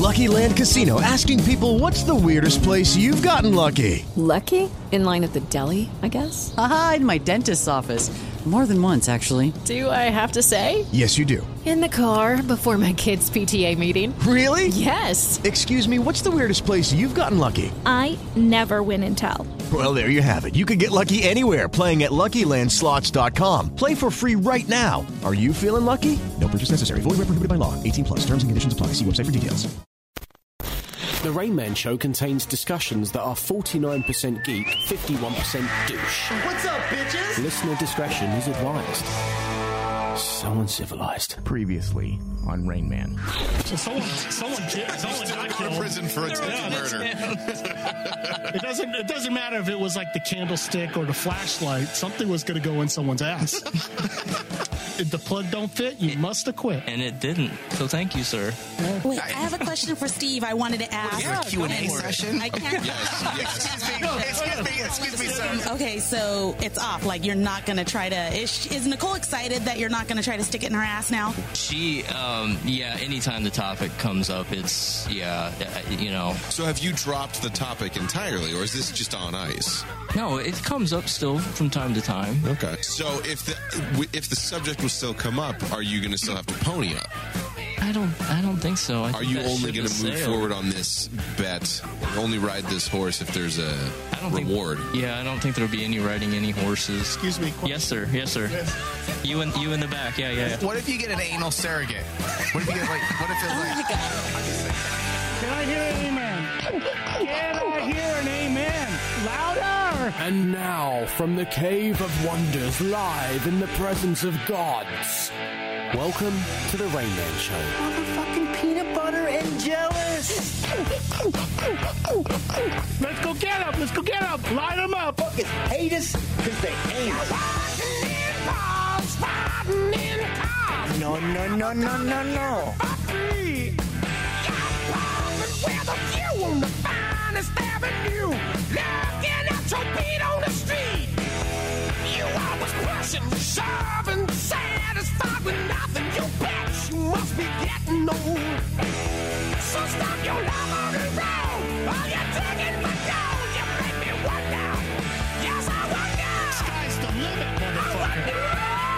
Lucky Land Casino, asking people, what's the weirdest place you've gotten lucky? Lucky? In line at the deli, I guess? Aha, in my dentist's office. More than once, actually. Do I have to say? Yes, you do. In the car before my kids' PTA meeting. Really? Yes. Excuse me, what's the weirdest place you've gotten lucky? I never win and tell. Well, there you have it. You can get lucky anywhere, playing at LuckyLandSlots.com. Play for free right now. Are you feeling lucky? No purchase necessary. Void where prohibited by law. 18 plus. Terms and conditions apply. See website for details. The Rain Man Show contains discussions that are 49% geek, 51% douche. What's up, bitches? Listener discretion is advised. So uncivilized. Previously on Rain Man. So someone got killed. Prison for attempted murder. It doesn't matter if it was like the candlestick or the flashlight. Something was going to go in someone's ass. If the plug don't fit, you must have quit. And it didn't. So thank you, sir. Wait, I have a question for Steve. I wanted to ask. Is it a Q&A session? I can't. Excuse me, sir. Okay, so it's off. Like, you're not going to try to... Is Nicole excited that you're not going to try to stick it in her ass now? She, anytime the topic comes up, it's, So have you dropped the topic entirely, or is this just on ice? No, it comes up still from time to time. Okay. So if the subject will still come up, are you going to still have to pony up? I don't think so. Are you only going to move forward on this bet? Only ride this horse if there's a reward? I don't think there'll be any riding any horses. Excuse me. Yes, sir. Yes. You in the back. Yeah. What if you get an anal surrogate? What if you get what if it's like? Can I hear an amen? Can I hear an amen? Louder! And now, from the Cave of Wonders, live in the presence of gods, welcome to the Rain Man Show. Motherfucking peanut butter and jealous. Let's go get them. Line them up. Fucking hate us because they hate us. No. Serving, satisfied with nothing. You bitch, you must be getting old. So stop your love on the road. All you're taking my gold. You make me wonder. Yes, I wonder. Sky's the limit, motherfucker.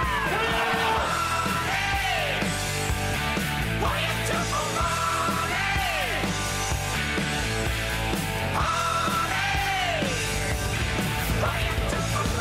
What you do for money? What you do for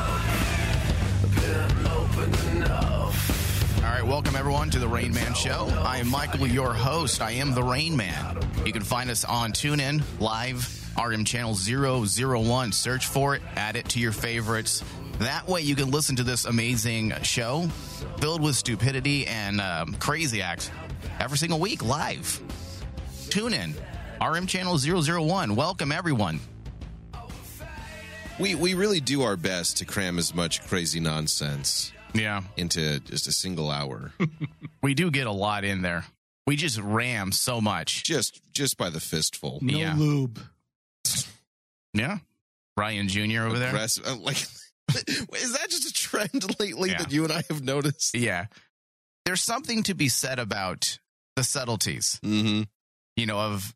All right, welcome everyone to the Rain Man Show. I am Michael, your host. I am the Rain Man. You can find us on TuneIn, live, RM channel 001. Search for it, add it to your favorites. That way you can listen to this amazing show filled with stupidity and crazy acts every single week, live. Tune in, RM channel 001. Welcome everyone. We really do our best to cram as much crazy nonsense into just a single hour. We do get a lot in there. We just ram so much. Just by the fistful. No lube. Yeah. Ryan Jr. over there. Is that just a trend lately that you and I have noticed? Yeah. There's something to be said about the subtleties, of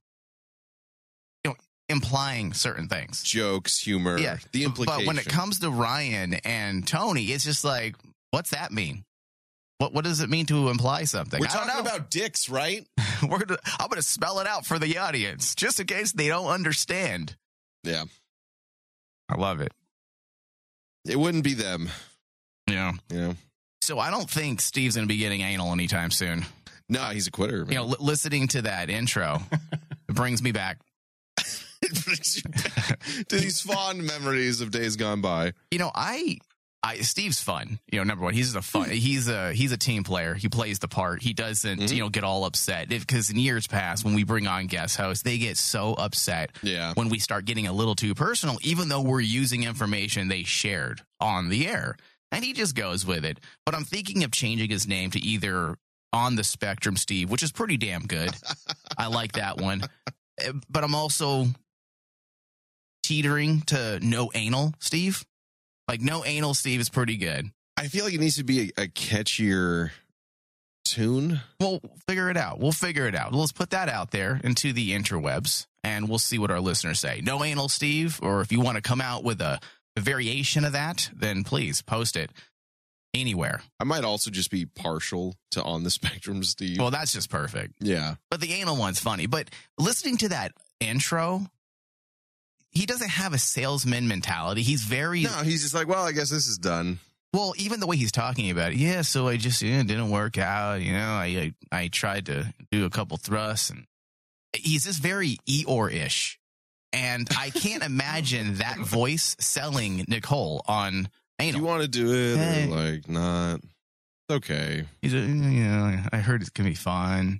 implying certain things. Jokes, humor, the implication. But when it comes to Ryan and Tony, it's just like, what's that mean? What does it mean to imply something? We're talking about dicks, right? I'm going to spell it out for the audience, just in case they don't understand. Yeah. I love it. It wouldn't be them. Yeah. So I don't think Steve's going to be getting anal anytime soon. No, he's a quitter. Man. Listening to that intro, it brings me back. It brings you back to these fond memories of days gone by. Steve's fun. Number one, he's a team player. He plays the part. He doesn't, get all upset because in years past, when we bring on guest hosts, they get so upset when we start getting a little too personal, even though we're using information they shared on the air. And he just goes with it. But I'm thinking of changing his name to either On the Spectrum Steve, which is pretty damn good. I like that one. But I'm also teetering to No Anal Steve. Like, No Anal Steve is pretty good. I feel like it needs to be a catchier tune? We'll figure it out. Let's put that out there into the interwebs, and we'll see what our listeners say. No anal, Steve, or if you want to come out with a variation of that, then please post it anywhere. I might also just be partial to On the Spectrum, Steve. Well, that's just perfect. Yeah. But the anal one's funny. But listening to that intro, he doesn't have a salesman mentality. He's just like, well, I guess this is done. Well, even the way he's talking about it, yeah, so I just didn't work out. I tried to do a couple thrusts, and he's just very Eeyore-ish. And I can't imagine that voice selling Nicole on anal. Do you want to do it or like not? It's okay. He's I heard it can be fun.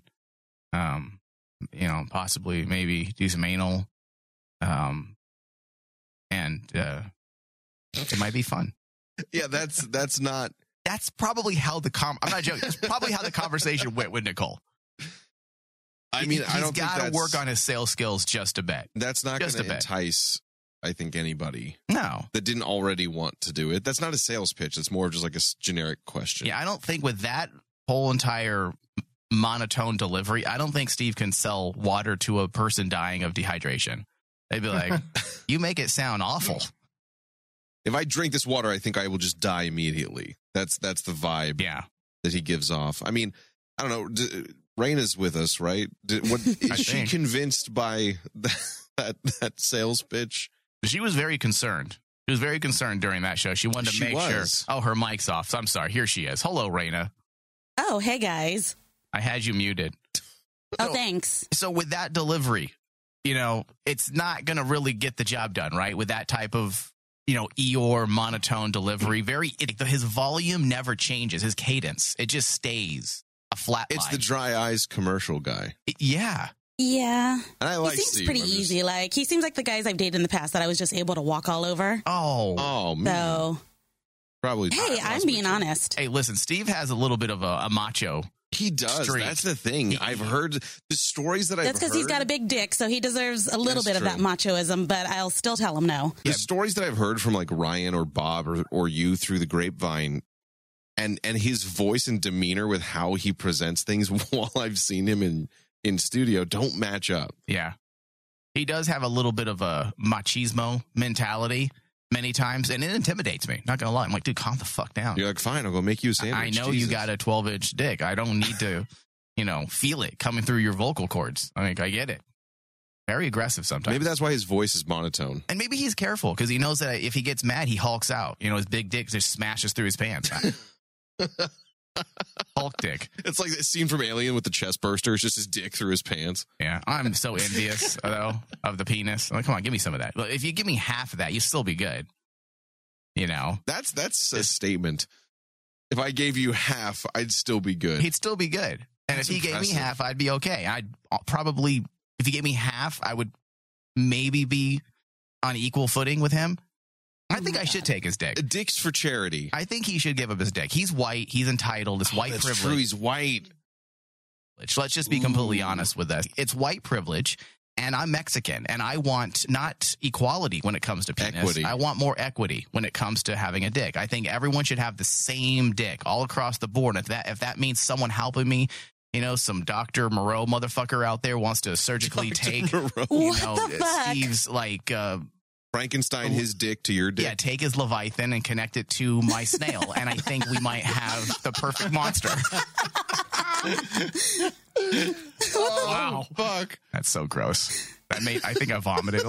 Possibly maybe do some anal. And it might be fun. Yeah, that's not. That's probably how I'm not joking. That's probably how the conversation went with Nicole. I mean, I don't think he's got to work on his sales skills just a bit. That's not going to entice, I think, anybody. No. That didn't already want to do it. That's not a sales pitch. It's more of just like a generic question. Yeah, I don't think with that whole entire monotone delivery, I don't think Steve can sell water to a person dying of dehydration. They'd be like, you make it sound awful. If I drink this water, I think I will just die immediately. That's the vibe that he gives off. I mean, I don't know. Raina's with us, right? Is she convinced by that sales pitch? She was very concerned. She was very concerned during that show. She wanted to make sure. Oh, her mic's off. So I'm sorry. Here she is. Hello, Raina. Oh, hey, guys. I had you muted. Oh, thanks. So with that delivery, it's not going to really get the job done, right? With that type of, Eeyore monotone delivery. His volume never changes. His cadence, it just stays a flat line. It's the dry eyes commercial guy. Yeah. Yeah. And I like he seems Steve. pretty easy. Like, he seems like the guys I've dated in the past that I was just able to walk all over. Oh, man. So, probably. Hey, I'm being honest. Hey, listen, Steve has a little bit of a macho. He does. Streak. That's the thing. I've heard the stories that I've heard. That's because he's got a big dick, so he deserves a little bit of that machoism, but I'll still tell him no. The stories that I've heard from like Ryan or Bob or you through the grapevine and his voice and demeanor with how he presents things while I've seen him in studio don't match up. Yeah. He does have a little bit of a machismo mentality many times, and it intimidates me. Not gonna lie. I'm like, dude, calm the fuck down. You're like, fine, I'll go make you a sandwich. I know you got a 12-inch dick. I don't need to, feel it coming through your vocal cords. I mean, I get it. Very aggressive sometimes. Maybe that's why his voice is monotone. And maybe he's careful because he knows that if he gets mad, he hulks out. His big dick just smashes through his pants. Hulk dick. It's like that scene from Alien with the chest burster. It's just his dick through his pants. Yeah, I'm so envious, though, of the penis. I'm like, come on, give me some of that. If you give me half of that, you'd still be good. That's a statement. If I gave you half, I'd still be good. He'd still be good. And if he gave me half, I'd be okay. I'd probably, if he gave me half, I would maybe be on equal footing with him. I think I should take his dick. Dick's for charity. I think he should give up his dick. He's white. He's entitled. It's white privilege. True. He's white. Let's just be completely honest with this. It's white privilege, and I'm Mexican, and I want not equality when it comes to penis. Equity. I want more equity when it comes to having a dick. I think everyone should have the same dick all across the board. If that means someone helping me, some Dr. Moreau motherfucker out there wants to surgically take, Steve's Frankenstein his dick to your dick. Yeah, take his Leviathan and connect it to my snail, and I think we might have the perfect monster. Wow, fuck! That's so gross. I think I vomited.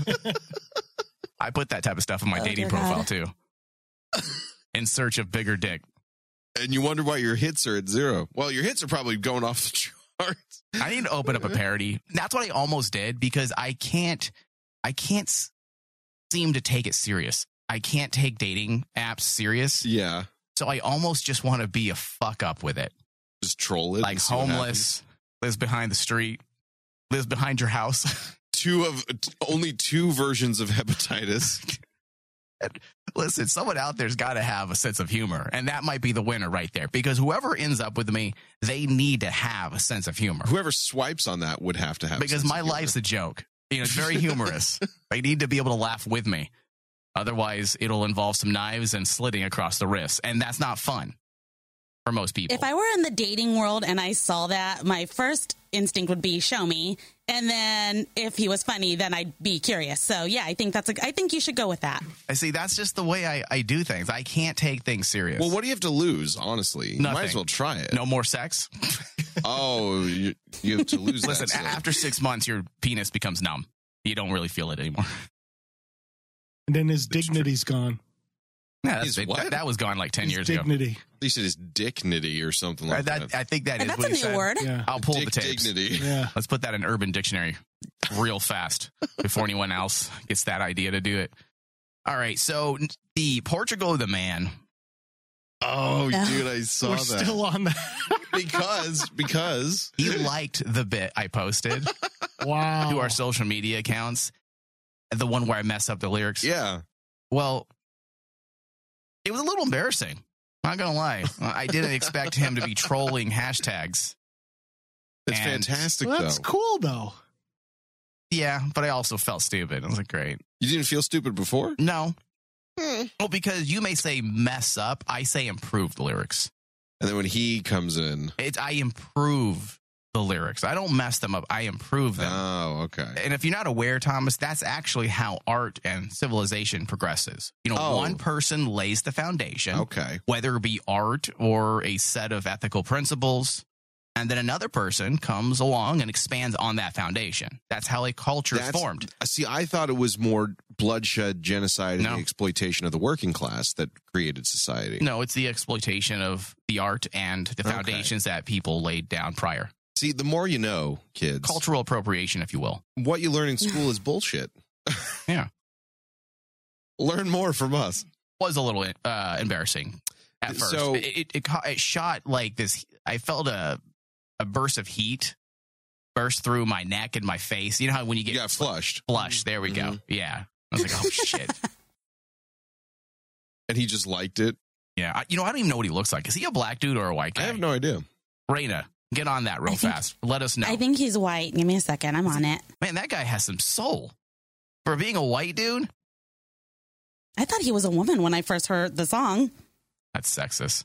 I put that type of stuff in my dating profile too. In search of bigger dick. And you wonder why your hits are at 0. Well, your hits are probably going off the charts. I need to open up a parody. That's what I almost did because I can't seem to take it serious. I can't take dating apps serious. Yeah. So I almost just want to be a fuck up with it. Just troll it. Like homeless, lives behind the street, lives behind your house. Only 2 versions of hepatitis. Listen, someone out there's got to have a sense of humor, and that might be the winner right there. Because whoever ends up with me, they need to have a sense of humor. Whoever swipes on that would have to have. Because my life's a joke. It's very humorous. They need to be able to laugh with me. Otherwise, it'll involve some knives and slitting across the wrists, and that's not fun. for most people. If I were in the dating world and I saw that, my first instinct would be show me. And then if he was funny, then I'd be curious. So yeah, I think you should go with that. I see. That's just the way I do things. I can't take things serious. Well, what do you have to lose, honestly? You Nothing. might as well try it. No more sex? Oh, you have to lose Listen, that. after 6 months, your penis becomes numb. You don't really feel it anymore. And then his dignity's gone. Yeah, what? that was gone like 10 years dignity. ago. At least it is dignity or something like that. I think that is That's what a he new said. word. Yeah. I'll pull the tapes. Dignity. Yeah. Let's put that in Urban Dictionary real fast before anyone else gets that idea to do it. All right, so the Portugal of the Man. Oh, dude, I saw We're that. still on that. because He liked the bit I posted Wow. to our social media accounts, the one where I mess up the lyrics. yeah. Well, it was a little embarrassing. Not gonna lie, I didn't expect him to be trolling hashtags. It's And- fantastic, Well, that's though. cool, though. Yeah, but I also felt stupid. I was like, great. You didn't feel stupid before? No. Well, because you may say mess up, I say improve the lyrics. And then when he comes in. I improve the lyrics. I don't mess them up. I improve them. Oh, okay. And if you're not aware, Thomas, that's actually how art and civilization progresses. You know, Oh. one person lays the foundation, Okay. whether it be art or a set of ethical principles, and then another person comes along and expands on that foundation. That's how a culture is formed. See, I thought it was more bloodshed, genocide, and No. the exploitation of the working class that created society. No, it's the exploitation of the art and the foundations that people laid down prior. See, the more you know, kids. Cultural appropriation, if you will. What you learn in school is bullshit. Yeah. Learn more from us. Was a little embarrassing at first. So- It shot like this. I felt a burst of heat burst through my neck and my face. You know how when you get got flushed. Flushed. There we go. Yeah. I was like, oh, shit. And he just liked it. Yeah. I don't even know what he looks like. Is he a black dude or a white guy? I have no idea. Raina, get on that real fast. Let us know. I think he's white. Give me a second. I'm on it. Man, that guy has some soul. For being a white dude, I thought he was a woman when I first heard the song. that's sexist.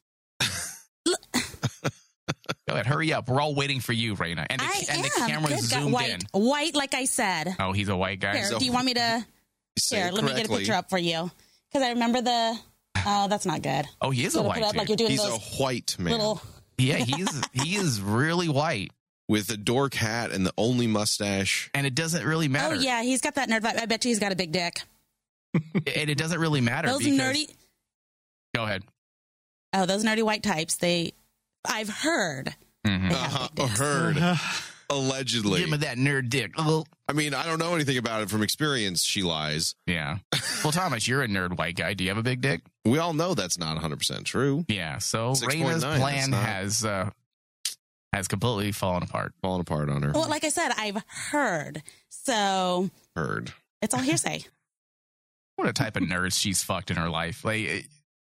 Go ahead, hurry up. We're all waiting for you, Raina. And the camera's Good guy. zoomed white. in. White, like I said. Oh, he's a white guy. Here, do you want me to? Say Here, it let me get a correctly. picture up for you. Because I remember the. Oh, that's not good. Oh, he is a Gotta white put it up dude. like you're doing He's those a white man little. Yeah, he is really white. with a dork hat and the only mustache. And it doesn't really matter. Oh yeah, he's got that nerd vibe. I bet you he's got a big dick. And it doesn't really matter. Those because... nerdy. Go ahead. Oh, those nerdy white types. I've heard. Mm-hmm. They have big dicks. Heard. Allegedly. Give me that nerd dick. Well, I mean, I don't know anything about it from experience. She lies. yeah. Well, Thomas, you're a nerd white guy. Do you have a big dick? We all know that's not 100% true. Yeah. So 6.9, Raina's that's plan not- has completely fallen apart. Falling apart on her. Well, like I said, I've heard. So Heard. it's all hearsay. What a type of nerds she's fucked in her life. Like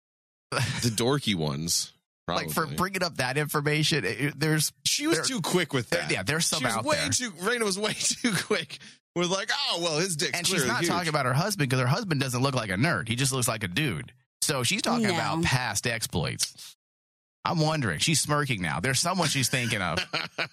The dorky ones. Probably. Like for bringing up that information, she was too quick with that. Yeah, there's some she was out way there. Raina was way too quick. Was like, oh well, his dick's And clearly she's not huge. talking about her husband because her husband doesn't look like a nerd. He just looks like a dude. So she's talking No. about past exploits. I'm wondering. She's smirking now. There's someone she's thinking of.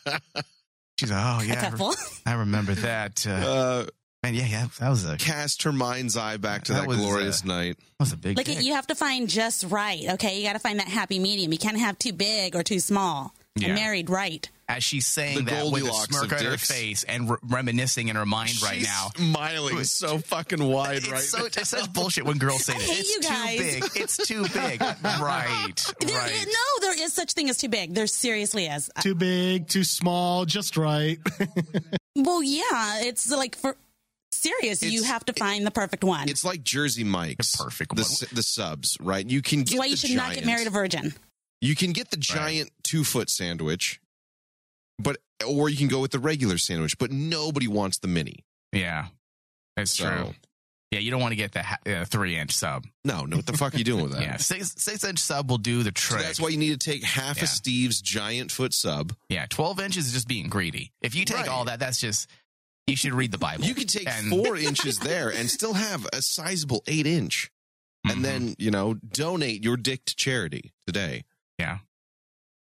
She's like, oh A yeah, couple. I remember that. Man, yeah, that was a Cast her mind's eye back to that was, glorious night. That was a big. Like dick. you have to find just right. Okay, you got to find that happy medium. You can't have too big or too small. Yeah. I'm married right. As she's saying The that with a Goldilocks smirk of on her dicks. face and reminiscing in her mind right She's now. smiling so fucking wide right now. It's such bullshit when girls say I that. hate It's you guys. too big. It's too big. Right. Right. No, there is such thing as too big. There seriously is. Too big, too small, just right. Well, yeah, it's like for serious. You have to find the perfect one. It's like Jersey Mike's. The perfect the, one. The subs, right? You can That's get why you the should not get giant- married a virgin. You can get the giant 2-foot sandwich, or you can go with the regular sandwich, but nobody wants the mini. Yeah, it's So- true. Yeah, you don't want to get the 3-inch sub. No, what the fuck are you doing with that? Yeah, 6-inch sub will do the So trick. that's why you need to take half Yeah. of Steve's giant foot sub. Yeah, 12 inches is just being greedy. If you take Right. all that, that's just, you should read the Bible. You could take And- 4 inches there and still have a sizable 8-inch. Mhm. And then, donate your dick to charity today. Yeah.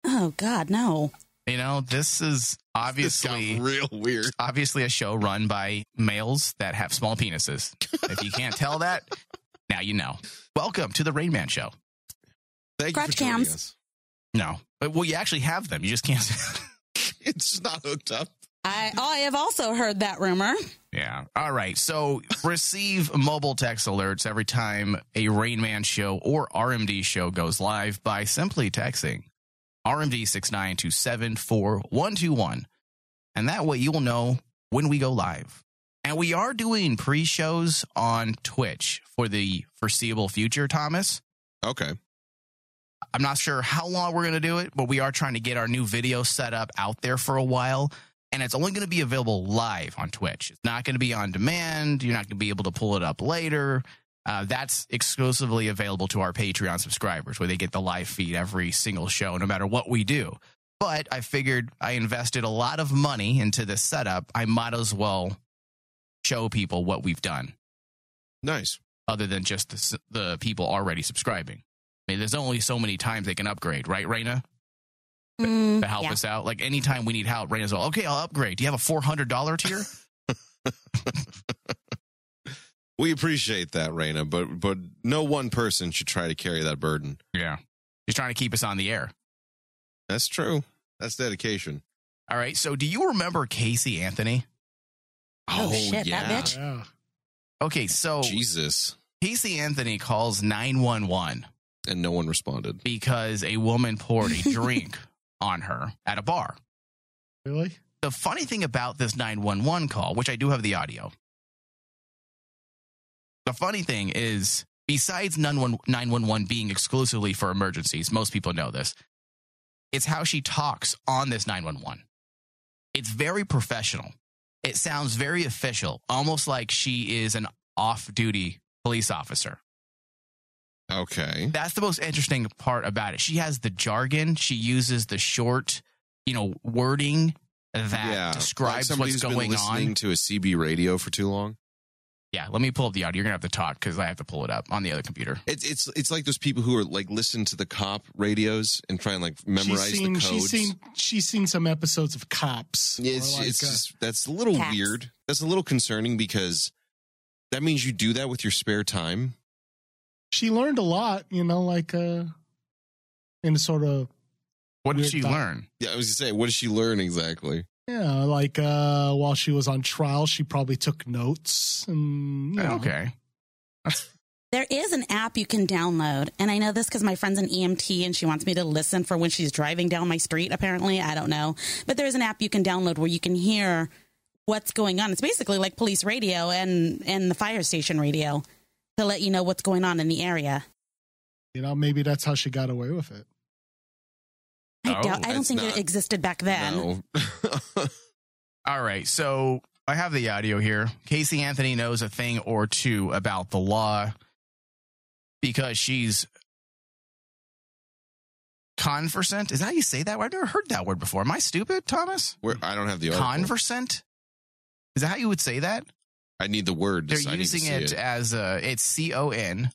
Oh, God, no. You know, this is obviously This got real weird. Obviously a show run by males that have small penises. If you can't tell that, now you know. Welcome to the Rain Man Show. Thank Crotch you for joining cams. us. No. Well, you actually have them. You just can't. It's just not hooked up. I have also heard that rumor. Yeah. All right. So receive mobile text alerts every time a Rain Man show or RMD show goes live by simply texting RMD 69274121. And that way you will know when we go live. And we are doing pre-shows on Twitch for the foreseeable future, Thomas. Okay. I'm not sure how long we're going to do it, but we are trying to get our new video set up out there for a while. And it's only going to be available live on Twitch. It's not going to be on demand. You're not going to be able to pull it up later. That's exclusively available to our Patreon subscribers, where they get the live feed every single show, no matter what we do. But I figured I invested a lot of money into this setup. I might as well show people what we've done. Nice. Other than just the people already subscribing. I mean, there's only so many times they can upgrade, right, Raina? To help us out. Like, anytime we need help, Raina's like, okay, I'll upgrade. Do you have a $400 tier? We appreciate that, Raina, but no one person should try to carry that burden. Yeah. He's trying to keep us on the air. That's true. That's dedication. All right. So do you remember Casey Anthony? Oh shit, yeah. that bitch. Yeah. Okay, so Jesus. Casey Anthony calls 911 And no one responded. because a woman poured a drink on her at a bar. Really? The funny thing about this 911 call, which I do have the audio, the funny thing is, besides 911 being exclusively for emergencies, most people know this, it's how she talks on this 911. It's very professional. It sounds very official, almost like she is an off-duty police officer. Okay. That's the most interesting part about it. She has the jargon. She uses the short, wording that describes like what's been going listening on. to a CB radio for too long. Yeah, let me pull up the audio. You're going to have to talk because I have to pull it up on the other computer. It's like those people who are like listen to the cop radios and try and like memorize the codes. She's seen some episodes of Cops. Yeah, it's just, that's a little weird. That's a little concerning because that means you do that with your spare time. She learned a lot, in a sort of. What did she learn? Yeah, I was going to say, what did she learn exactly? Yeah, like while she was on trial, she probably took notes. And Okay. There is an app you can download, and I know this because my friend's an EMT, and she wants me to listen for when she's driving down my street, apparently. I don't know. But there's an app you can download where you can hear what's going on. It's basically like police radio and the fire station radio to let you know what's going on in the area. Maybe that's how she got away with it. I don't think it existed back then. No. All right, so I have the audio here. Casey Anthony knows a thing or two about the law because she's conversant. Is that how you say that word? I've never heard that word before. Am I stupid, Thomas? I don't have the article. Conversant? Is that how you would say that? I need the word. They're using it as it's CONVERSANT.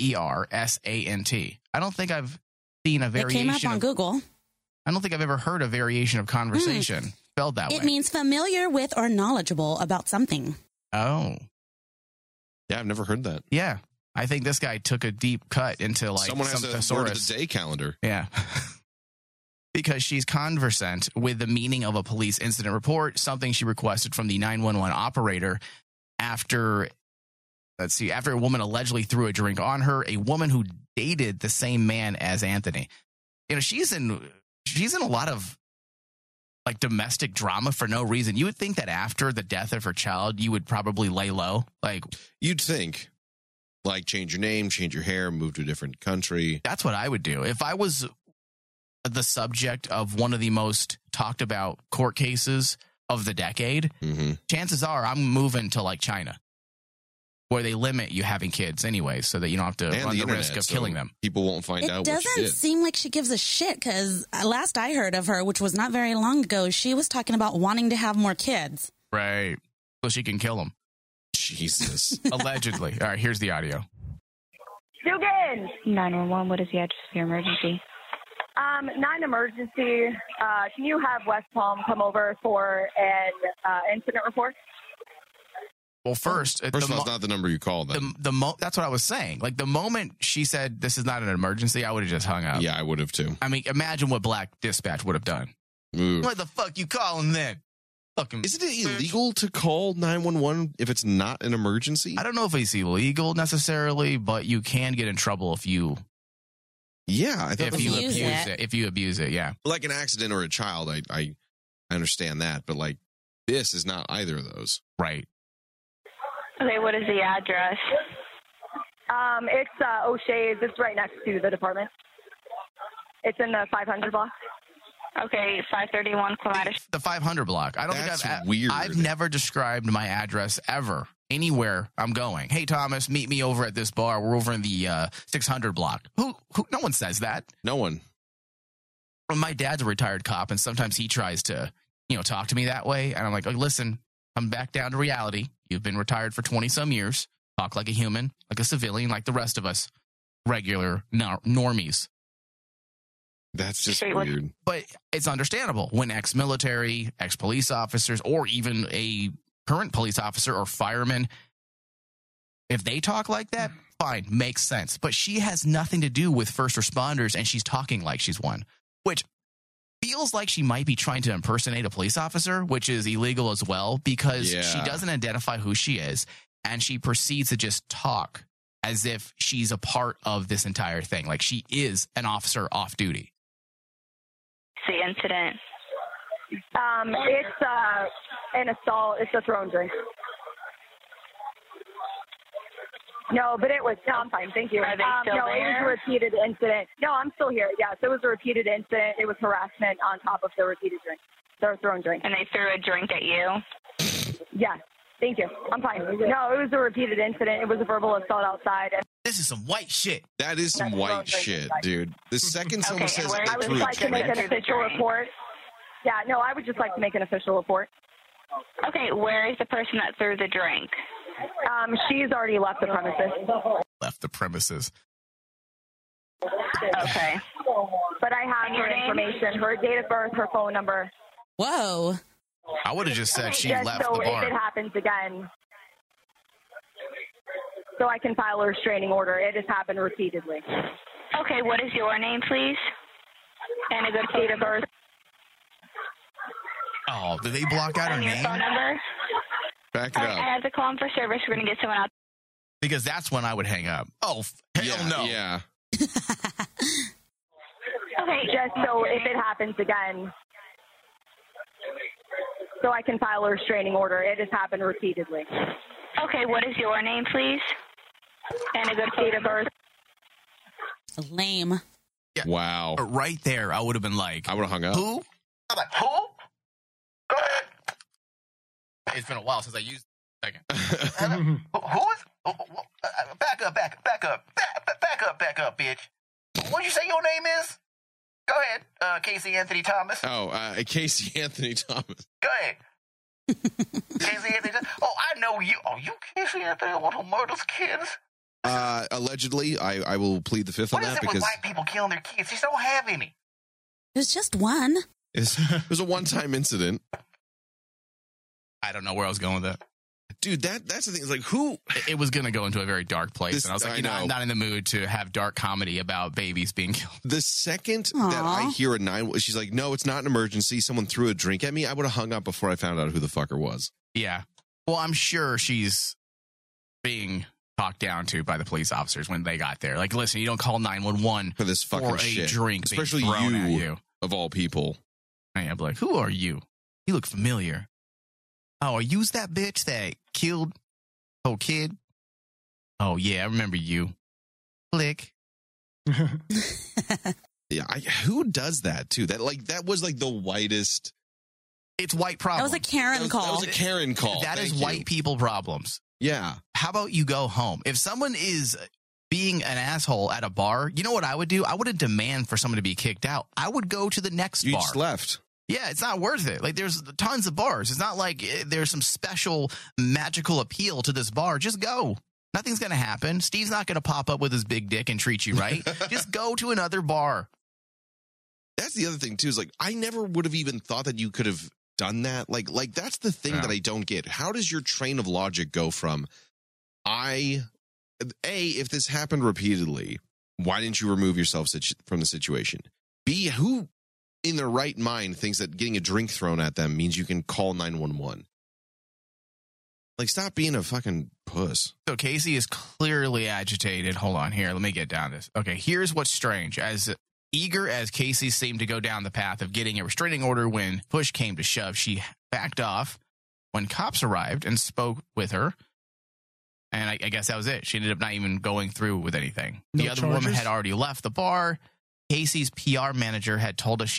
I don't think I've seen a variation. It came up on Google. I don't think I've ever heard a variation of conversation spelled that way. It means familiar with or knowledgeable about something. Oh. Yeah, I've never heard that. Yeah. I think this guy took a deep cut into like someone has some a thesaurus. word of the day calendar. Yeah. Because she's conversant with the meaning of a police incident report, something she requested from the 911 operator after a woman allegedly threw a drink on her, a woman who dated the same man as Anthony. She's in a lot of like domestic drama for no reason. You would think that after the death of her child, you would probably lay low. Like, you'd think, like, change your name, change your hair, move to a different country. That's what I would do. If I was the subject of one of the most talked about court cases of the decade, chances are I'm moving to like China, where they limit you having kids anyway, so that you don't have to run the risk of killing them. People won't find out what she It doesn't did. seem like she gives a shit, because last I heard of her, which was not very long ago, she was talking about wanting to have more kids. Right. So she can kill them. Jesus. Allegedly. All right, here's the audio. You good? 911, what is the address of your emergency? 9-emergency. Can you have West Palm come over for an incident report? Well, first of all, it's not the number you called. That's what I was saying. Like, the moment she said this is not an emergency, I would have just hung up. Yeah, I would have too. I mean, imagine what Black Dispatch would have done. What the fuck you calling then? Isn't it illegal to call 911 if it's not an emergency? I don't know if it's illegal necessarily, but you can get in trouble if you. Yeah, I thought if you abuse it. If you abuse it, yeah. Like an accident or a child, I understand that, but like this is not either of those. Right. Okay, what is the address? It's O'Shea's. It's right next to the department. It's in the 500 block. Okay, 531 Clematis. The 500 block. I don't That's think weird. I've never described my address ever anywhere I'm going. Hey, Thomas, meet me over at this bar. We're over in the 600 block. Who? No one says that. No one. My dad's a retired cop, and sometimes he tries to, talk to me that way. And I'm like, listen, I'm back down to reality. You've been retired for 20-some years. Talk like a human, like a civilian, like the rest of us. Regular normies. That's just weird. But it's understandable when ex-military, ex-police officers, or even a current police officer or fireman, if they talk like that, fine, makes sense. But she has nothing to do with first responders, and she's talking like she's one, which feels like she might be trying to impersonate a police officer, which is illegal as well, because she doesn't identify who she is, and she proceeds to just talk as if she's a part of this entire thing. Like she is an officer off duty. The incident? It's an assault. It's a thrown drink. No, but I'm fine. Thank you. Are they still no, there? It was a repeated incident. No, I'm still here. Yes, it was a repeated incident. It was harassment on top of the repeated drink. The thrown drink. And they threw a drink at you? Yes. Thank you. I'm fine. No, it was a repeated incident. It was a verbal assault outside. This is some white shit. That is some white shit, dude. The second someone says I would just like to make an official report. Yeah, no, I would just like to make an official report. Okay, where is the person that threw the drink? She's already left the premises. Left the premises. Okay. But I have her information, her date of birth, her phone number. Whoa. I would have just said she left so the bar. If it happens again, so I can file a restraining order. It has happened repeatedly. Okay, what is your name, please? And a good date of birth. Oh, did they block out her and your name? phone number? Back it All right, up. I have to call him for service. We're going to get someone out. Because that's when I would hang up. Oh, hell no. Yeah. Okay, just so if it happens again, so I can file a restraining order. It has happened repeatedly. Okay, what is your name, please? And a good date of birth. Lame. Yeah. Wow. But right there, I would have been like, I would have hung up. who? I'm like, who? Go ahead. It's been a while since I used it. Second. Who is? Back up, bitch. What did you say your name is? Go ahead, Casey Anthony Thomas. Oh, Casey Anthony Thomas. Go ahead. Casey Anthony Thomas. Oh, I know you. Oh, you Casey Anthony, one who murders kids? Allegedly, I will plead the fifth on that What is it because with white people killing their kids? They don't have any. There's just one. it was a one-time incident. I don't know where I was going with that. Dude, that's the thing. It's like, who? It was going to go into a very dark place. And I was like, I I'm not in the mood to have dark comedy about babies being killed. The second that I hear a 911, she's like, no, it's not an emergency. Someone threw a drink at me. I would have hung up before I found out who the fucker was. Yeah. Well, I'm sure she's being talked down to by the police officers when they got there. Like, listen, you don't call 911 for this fucking for a shit. drink Especially being thrown at you, you. Of all people. I'm like, who are you? You look familiar. Oh, are you that bitch that killed whole kid? Oh, yeah, I remember you. Click. Yeah, who does that, too? That was like the whitest. It's white problem. That was a Karen call. That was a Karen call. That is white people problems. Yeah. How about you go home? If someone is being an asshole at a bar, you know what I would do? I wouldn't demand for someone to be kicked out. I would go to the next bar. You just left. Yeah, it's not worth it. Like, there's tons of bars. It's not like there's some special magical appeal to this bar. Just go. Nothing's going to happen. Steve's not going to pop up with his big dick and treat you right. Just go to another bar. That's the other thing too, is like, I never would have even thought that you could have done that. Like that's the thing that I don't get. How does your train of logic go from, if this happened repeatedly, why didn't you remove yourself from the situation? B, who in their right mind thinks that getting a drink thrown at them means you can call 911? Like, stop being a fucking puss. So Casey is clearly agitated. Hold on here. Let me get down this. Okay, here's what's strange. As eager as Casey seemed to go down the path of getting a restraining order when push came to shove, she backed off when cops arrived and spoke with her. And I guess that was it. She ended up not even going through with anything. The other woman had already left the bar. Casey's PR manager had told us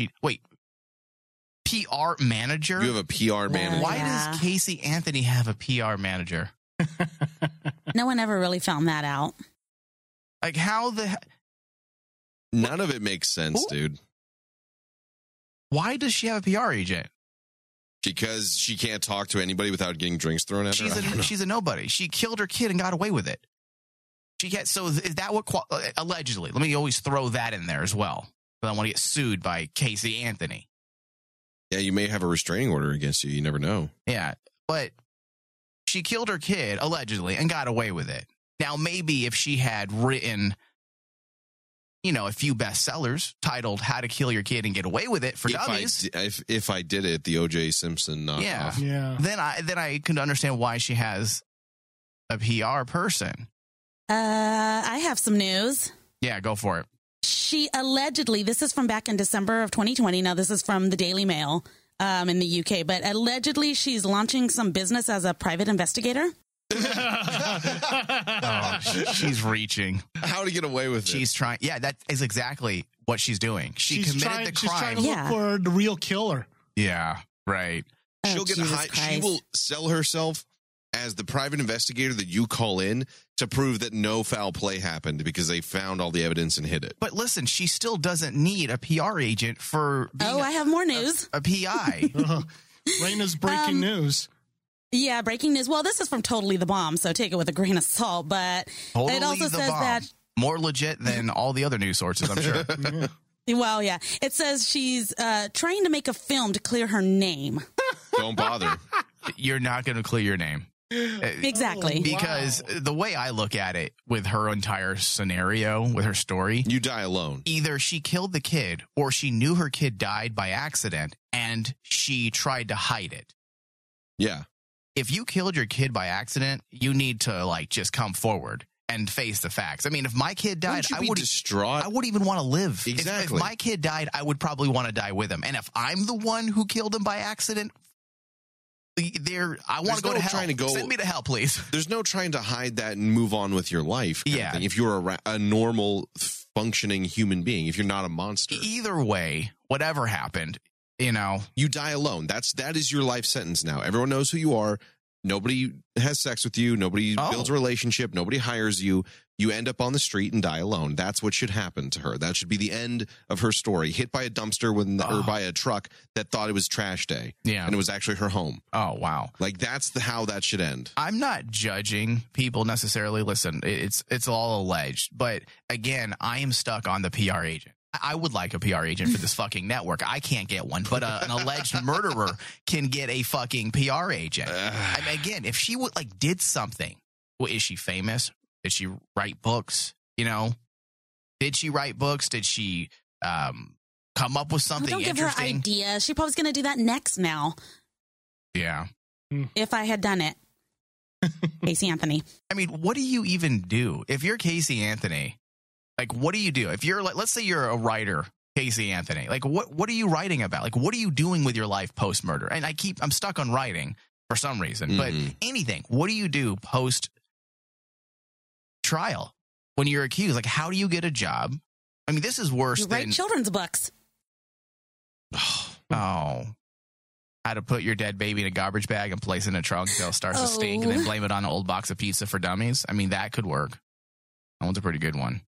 PR manager? You have a PR manager. Why does Casey Anthony have a PR manager? No one ever really found that out. Like, how the... None of it makes sense, dude. Why does she have a PR agent? Because she can't talk to anybody without getting drinks thrown at her? She's a nobody. She killed her kid and got away with it. So is that what... allegedly. Let me always throw that in there as well. I don't want to get sued by Casey Anthony. Yeah, you may have a restraining order against you. You never know. Yeah, but she killed her kid, allegedly, and got away with it. Now, maybe if she had written, a few bestsellers titled How to Kill Your Kid and Get Away with It for dummies. If I did it, the O.J. Simpson knockoff. Yeah. Then I can understand why she has a PR person. I have some news. Yeah, go for it. She allegedly, this is from back in December of 2020. Now, this is from the Daily Mail in the UK, but allegedly she's launching some business as a private investigator. She's reaching. How to get away with it. She's trying. Yeah, that is exactly what she's doing. She's committed the crime. She's trying to look for the real killer. Yeah, right. She'll get high. She will sell herself as the private investigator that you call in to prove that no foul play happened because they found all the evidence and hid it. But listen, she still doesn't need a PR agent for being I have more news. A PI. Raina's breaking news. Yeah, breaking news. Well, this is from Totally the Bomb, so take it with a grain of salt. But totally it also says that more legit than all the other news sources, I'm sure. Well, yeah. It says she's trying to make a film to clear her name. Don't bother. You're not going to clear your name. Exactly. Because the way I look at it with her entire scenario, with her story, you die alone. Either she killed the kid or she knew her kid died by accident and she tried to hide it. Yeah. If you killed your kid by accident, you need to just come forward and face the facts. I mean, if my kid died, I would distraught. I wouldn't even want to live. Exactly. If my kid died, I would probably want to die with him. And if I'm the one who killed him by accident, I want to go to hell. Send me to hell, please. There's no trying to hide that and move on with your life. Yeah. If you're a normal functioning human being, if you're not a monster. Either way, whatever happened, you die alone. That is your life sentence now. Everyone knows who you are. Nobody has sex with you. Nobody builds a relationship. Nobody hires you. You end up on the street and die alone. That's what should happen to her. That should be the end of her story. Hit by a dumpster or by a truck that thought it was trash day. Yeah. And it was actually her home. Oh, wow. That's how that should end. I'm not judging people necessarily. Listen, it's all alleged. But again, I am stuck on the PR agent. I would like a PR agent for this fucking network. I can't get one, but an alleged murderer can get a fucking PR agent. I mean, again, if she did something, is she famous? Did she write books? Did she write books? Did she come up with something interesting? Don't give her ideas. She probably's going to do that next now. Yeah. If I had done it. Casey Anthony. I mean, what do you even do? If you're Casey Anthony, what do you do? If you're let's say you're a writer, Casey Anthony, what are you writing about? What are you doing with your life post-murder? And I'm stuck on writing for some reason, but anything. What do you do post-trial when you're accused? How do you get a job? I mean, this is worse than... write children's books. Oh. How to put your dead baby in a garbage bag and place it in a trunk until it starts to stink and then blame it on an old box of pizza for dummies. I mean, that could work. That one's a pretty good one.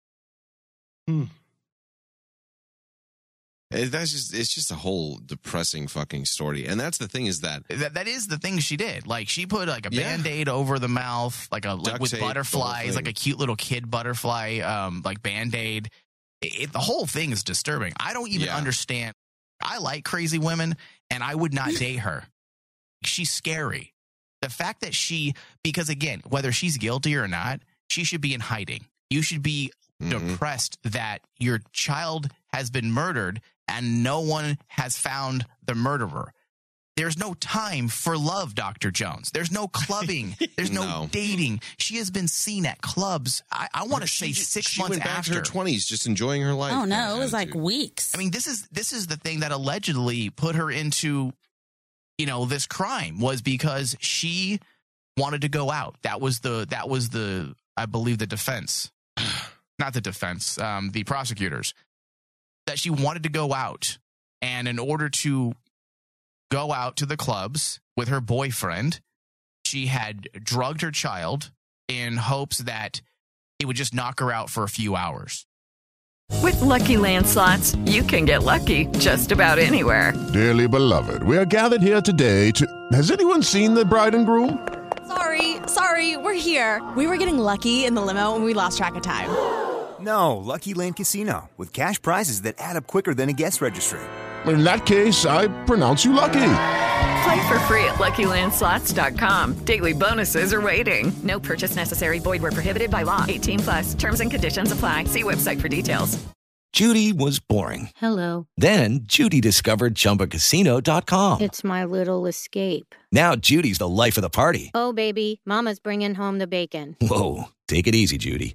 It's just a whole depressing fucking story. And that's the thing is that is the thing she did. She put a Band-Aid over the mouth, with butterflies, a cute little kid butterfly, Band-Aid. The whole thing is disturbing. I don't even understand. I like crazy women, and I would not date her. She's scary. The fact that because again, whether she's guilty or not, she should be in hiding. You should be depressed that your child has been murdered and no one has found the murderer. There's no time for love, Dr. Jones. There's no clubbing. There's no dating. She has been seen at clubs. I want to say 6 months went back after. to her 20s, just enjoying her life. Oh, no. It was like weeks. I mean, this is the thing that allegedly put her into, this crime, was because she wanted to go out. That was the I believe, the defense. Not the defense, the prosecutors. That she wanted to go out. And in order to go out to the clubs with her boyfriend, she had drugged her child in hopes that it would just knock her out for a few hours. With Lucky Land Slots, you can get lucky just about anywhere. Dearly beloved, we are gathered here today to... Has anyone seen the bride and groom? Sorry, we're here. We were getting lucky in the limo and we lost track of time. No, Lucky Land Casino, with cash prizes that add up quicker than a guest registry. In that case, I pronounce you lucky. Play for free at LuckyLandSlots.com. Daily bonuses are waiting. No purchase necessary. Void where prohibited by law. 18+. Terms and conditions apply. See website for details. Judy was boring. Hello. Then Judy discovered ChumbaCasino.com. It's my little escape. Now Judy's the life of the party. Oh, baby, mama's bringing home the bacon. Whoa, take it easy, Judy.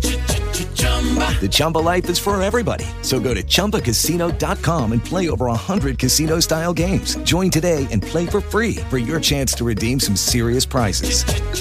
The Chumba life is for everybody. So go to ChumbaCasino.com and play over 100 casino-style games. Join today and play for free for your chance to redeem some serious prizes.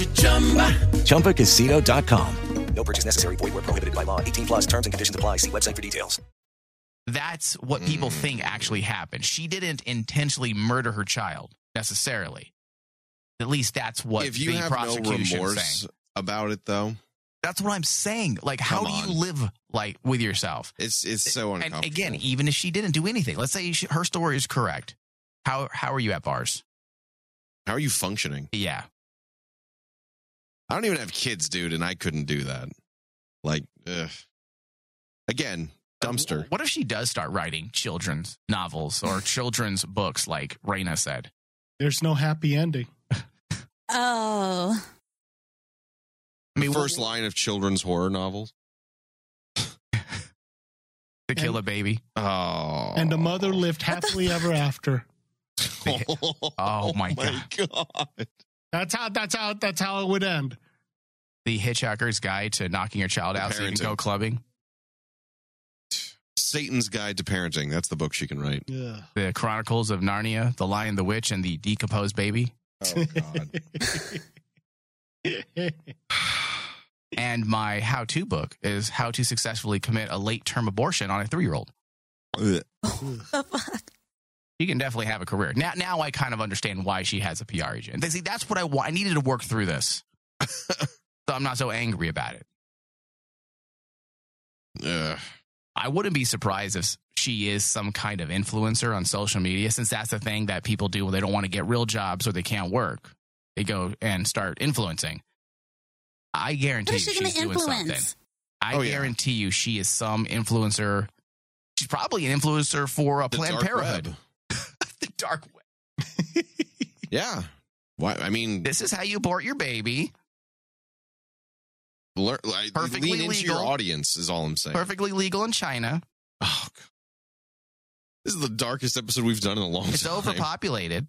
ChumbaCasino.com. No purchase necessary. Void where prohibited by law. 18+. Terms and conditions apply. See website for details. That's what people think actually happened. She didn't intentionally murder her child, necessarily. At least that's what if you the have prosecution no remorse saying. about it, though. That's what I'm saying. Like, how do you live with yourself? It's so uncomfortable. And again, even if she didn't do anything, let's say her story is correct. How are you at bars? How are you functioning? Yeah. I don't even have kids, dude, and I couldn't do that. Like, again, dumpster. What if she does start writing children's novels or children's books, like Raina said? There's no happy ending. Oh. I mean, first line of children's horror novels. To kill a baby. Oh. And the mother lived happily ever after. Oh my God. That's how it would end. The Hitchhiker's Guide to Knocking Your Child Out so you can go clubbing. Satan's Guide to Parenting. That's the book she can write. Yeah. The Chronicles of Narnia, The Lion, the Witch, and the Decomposed Baby. Oh, God. And my how-to book is How to Successfully Commit a Late-Term Abortion on a 3-year-old. She can definitely have a career. Now I kind of understand why she has a PR agent. See, that's what I want. I needed to work through this. So I'm not so angry about it. I wouldn't be surprised if she is some kind of influencer on social media, since that's the thing that people do when they don't want to get real jobs or they can't work. They go and start influencing. I guarantee you she's doing something. I guarantee you she is some influencer. She's probably an influencer for a Planned Parenthood. The dark web. Yeah. Why? I mean, this is how you abort your baby. Perfectly lean into legal. your audience is all I'm saying. Perfectly legal in China. Oh, God. This is the darkest episode we've done in a long time. It's overpopulated.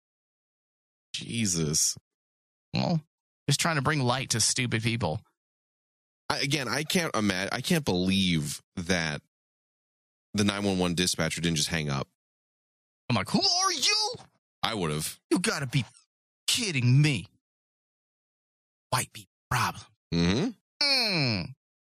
Jesus. Well, just trying to bring light to stupid people. I can't believe that the 911 dispatcher didn't just hang up. I'm like, who are you? I would have. You got to be kidding me. White people problem. Mm-hmm.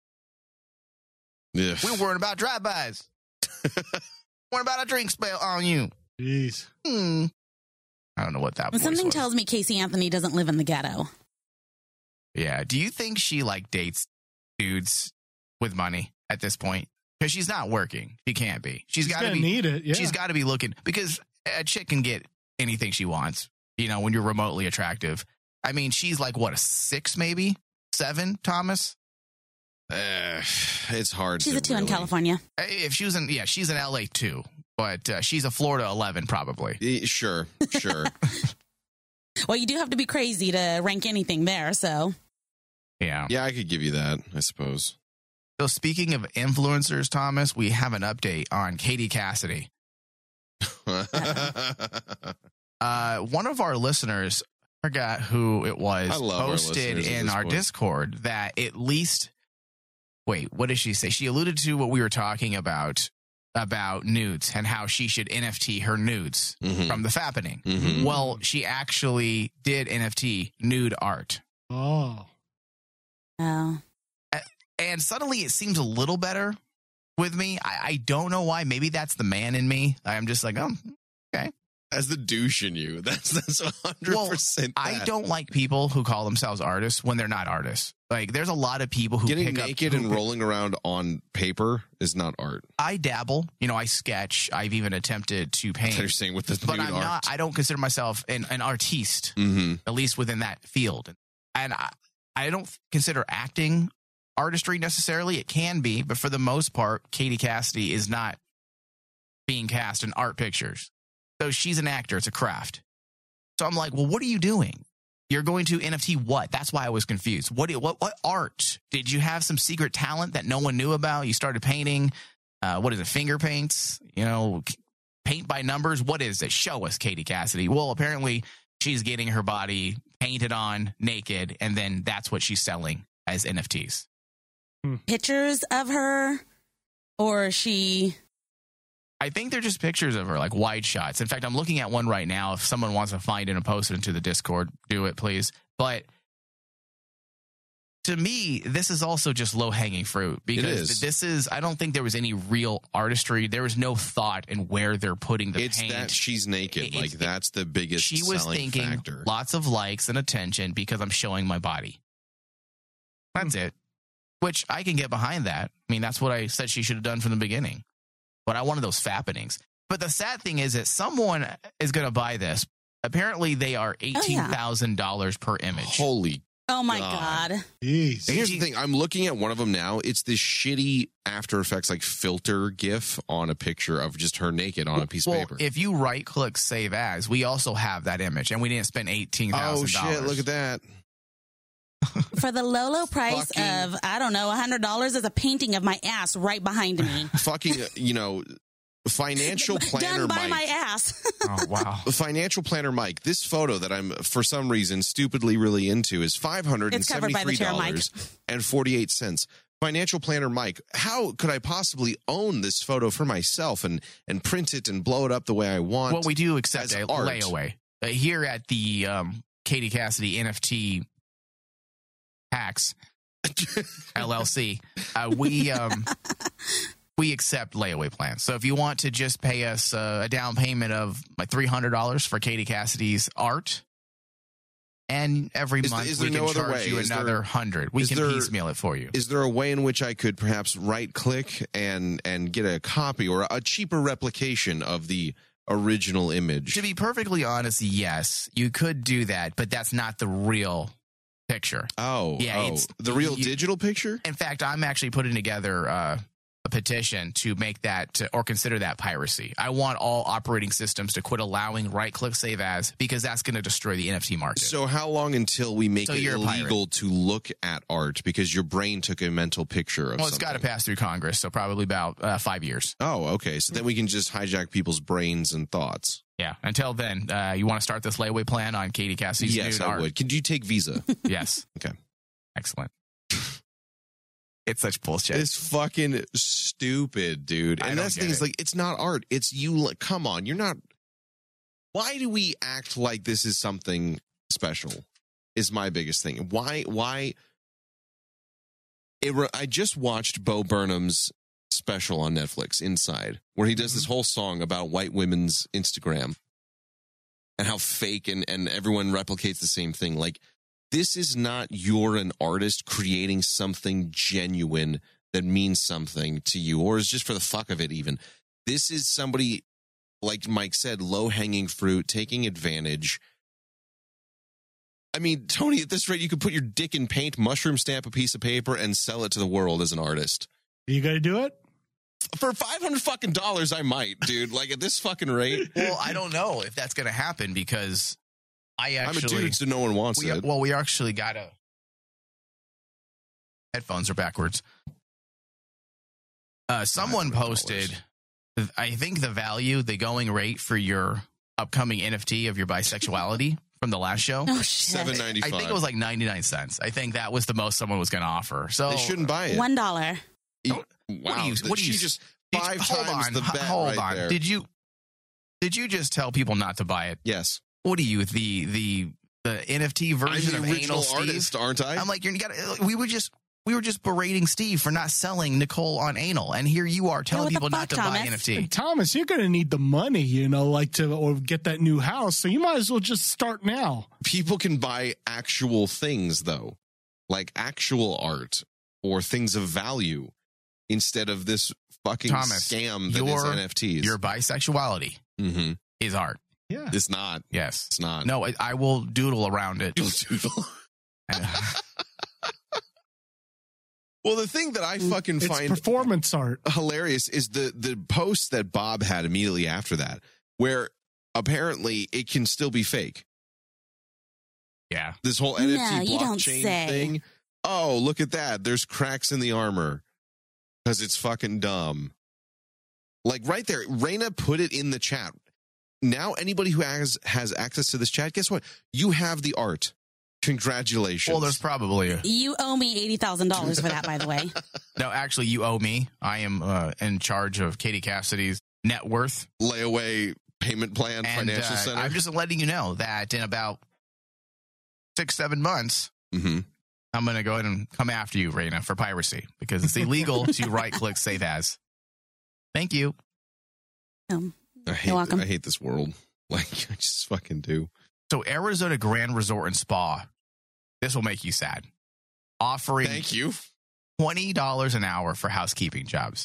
Yeah. We're worried about drive-bys. Worried about a drink spell on you. Jeez. I don't know what that was. Something tells me Casey Anthony doesn't live in the ghetto. Yeah. Do you think she dates dudes with money at this point? Because she's not working. She can't be. She's got to need it. Yeah. She's got to be looking, because a chick can get anything she wants, when you're remotely attractive. I mean, she's like, what, a 6 maybe? 7, Thomas? It's hard. She's a 2 in California. If she was in, she's in LA too, but she's a Florida 11 probably. Sure. Well, you do have to be crazy to rank anything there, so. Yeah, I could give you that, I suppose. So speaking of influencers, Thomas, we have an update on Katie Cassidy. One of our listeners, I forgot who it was, posted in our Discord that at least. Wait, what did she say? She alluded to what we were talking about nudes and how she should NFT her nudes from the fappening. Mm-hmm. Well, she actually did NFT nude art. Oh. And suddenly it seems a little better with me. I don't know why. Maybe that's the man in me. I'm just like, oh, okay. That's the douche in you. That's 100%. I don't like people who call themselves artists when they're not artists. Like, there's a lot of people who getting naked and rolling around on paper is not art. I dabble. I sketch. I've even attempted to paint. You're saying with the but nude I'm art. not. I don't consider myself an artiste, at least within that field. And I don't consider acting artistry necessarily. It can be, but for the most part, Katie Cassidy is not being cast in art pictures. So she's an actor. It's a craft. So I'm like, well, what are you doing? You're going to NFT what? That's why I was confused. What art? Did you have some secret talent that no one knew about? You started painting, what is it, finger paints? Paint by numbers? What is it? Show us, Katie Cassidy. Well, apparently she's getting her body painted on naked, and then that's what she's selling as NFTs. Pictures of her, or she... I think they're just pictures of her, like wide shots. In fact, I'm looking at one right now. If someone wants to find it and post it into the Discord, do it, please. But to me, this is also just low-hanging fruit. Because this is, I don't think there was any real artistry. There was no thought in where they're putting the paint. It's that she's naked. That's the biggest she was selling thinking factor. Lots of likes and attention because I'm showing my body. That's it. Which I can get behind that. I mean, that's what I said she should have done from the beginning. But I wanted those fappenings. But the sad thing is that someone is going to buy this. Apparently, they are $18,000 per image. Holy Oh, my God. Jeez. And here's the thing. I'm looking at one of them now. It's this shitty After Effects like filter GIF on a picture of just her naked on a piece of paper. If you right-click Save As, we also have that image. And we didn't spend $18,000. Oh, shit. Look at that. For the low price of, I don't know, $100 is a painting of my ass right behind me. Fucking, financial planner Done by Mike. my ass. Oh, wow. Financial planner Mike. This photo that I'm, for some reason, stupidly really into is $573.48. Financial planner Mike. How could I possibly own this photo for myself and print it and blow it up the way I want? Well, we do accept a art. layaway. Here at the Katie Cassidy NFT Hacks LLC, we accept layaway plans. So if you want to just pay us a down payment of like $300 for Katie Cassidy's art, and every month we can charge you another $100. We can piecemeal it for you. Is there a way in which I could perhaps right click and get a copy or a cheaper replication of the original image? To be perfectly honest, yes, you could do that, but that's not the real picture. It's the real digital picture. In fact, I'm actually putting together a petition to make that or consider that piracy. I want all operating systems to quit allowing right-click Save As because that's going to destroy the NFT market. So how long until we make it illegal to look at art because your brain took a mental picture of something? Well, it's got to pass through Congress, so probably about 5 years. Oh, okay. So then we can just hijack people's brains and thoughts. Yeah. Until then, you want to start this layaway plan on Katie Cassidy's nude art? Yes, I would. Could you take Visa? Yes. Okay. Excellent. It's such bullshit. It's fucking stupid, dude. And that's the thing is, like, it's not art. It's you. Come on. You're not. Why do we act like this is something special? Is my biggest thing. Why? I just watched Bo Burnham's special on Netflix, Inside, where he does this whole song about white women's Instagram and how fake and everyone replicates the same thing. Like, this is not you're an artist creating something genuine that means something to you, or is just for the fuck of it even. This is somebody, like Mike said, low-hanging fruit, taking advantage. I mean, Tony, at this rate, you could put your dick in paint, mushroom stamp a piece of paper, and sell it to the world as an artist. You got to do it? For $500 I might, dude. Like, at this fucking rate. Well, I don't know if that's going to happen because I'm a dude, so no one wants it. Well, we actually got a... Headphones are backwards. Someone posted, I think the going rate for your upcoming NFT of your bisexuality from the last show. Oh, shit. $7.95. I think it was like 99 cents. I think that was the most someone was going to offer. So they shouldn't buy it. $1. Wow. What do you just 5 times the bet hold right on. there. Did you just tell people not to buy it? Yes. What are you, the NFT version I'm of the original Anal artist, Steve? aren't I? I'm like, we were just berating Steve for not selling Nicole on Anal, and here you are telling people not to buy NFT. Thomas, you're going to need the money, or get that new house, so you might as well just start now. People can buy actual things, though, like actual art or things of value, instead of this fucking scam that is NFTs. Your bisexuality is art. Yeah. It's not. Yes. It's not. No, I will doodle around it. You'll doodle. Well, the thing that I fucking find performance art hilarious is the post that Bob had immediately after that, where apparently it can still be fake. Yeah. This whole NFT blockchain thing. Oh, look at that. There's cracks in the armor because it's fucking dumb. Like right there, Raina put it in the chat. Now anybody who has access to this chat, guess what? You have the art. Congratulations. Well, there's probably You owe me $80,000 for that, by the way. No, actually, you owe me. I am in charge of Katie Cassidy's net worth layaway payment plan financial center. I'm just letting you know that in about 6-7 months, I'm going to go ahead and come after you, Raina, for piracy because it's illegal to right-click save as. Thank you. You're welcome. I hate this world. Like, I just fucking do. So Arizona Grand Resort and Spa, this will make you sad. Offering Thank you. $20 an hour for housekeeping jobs.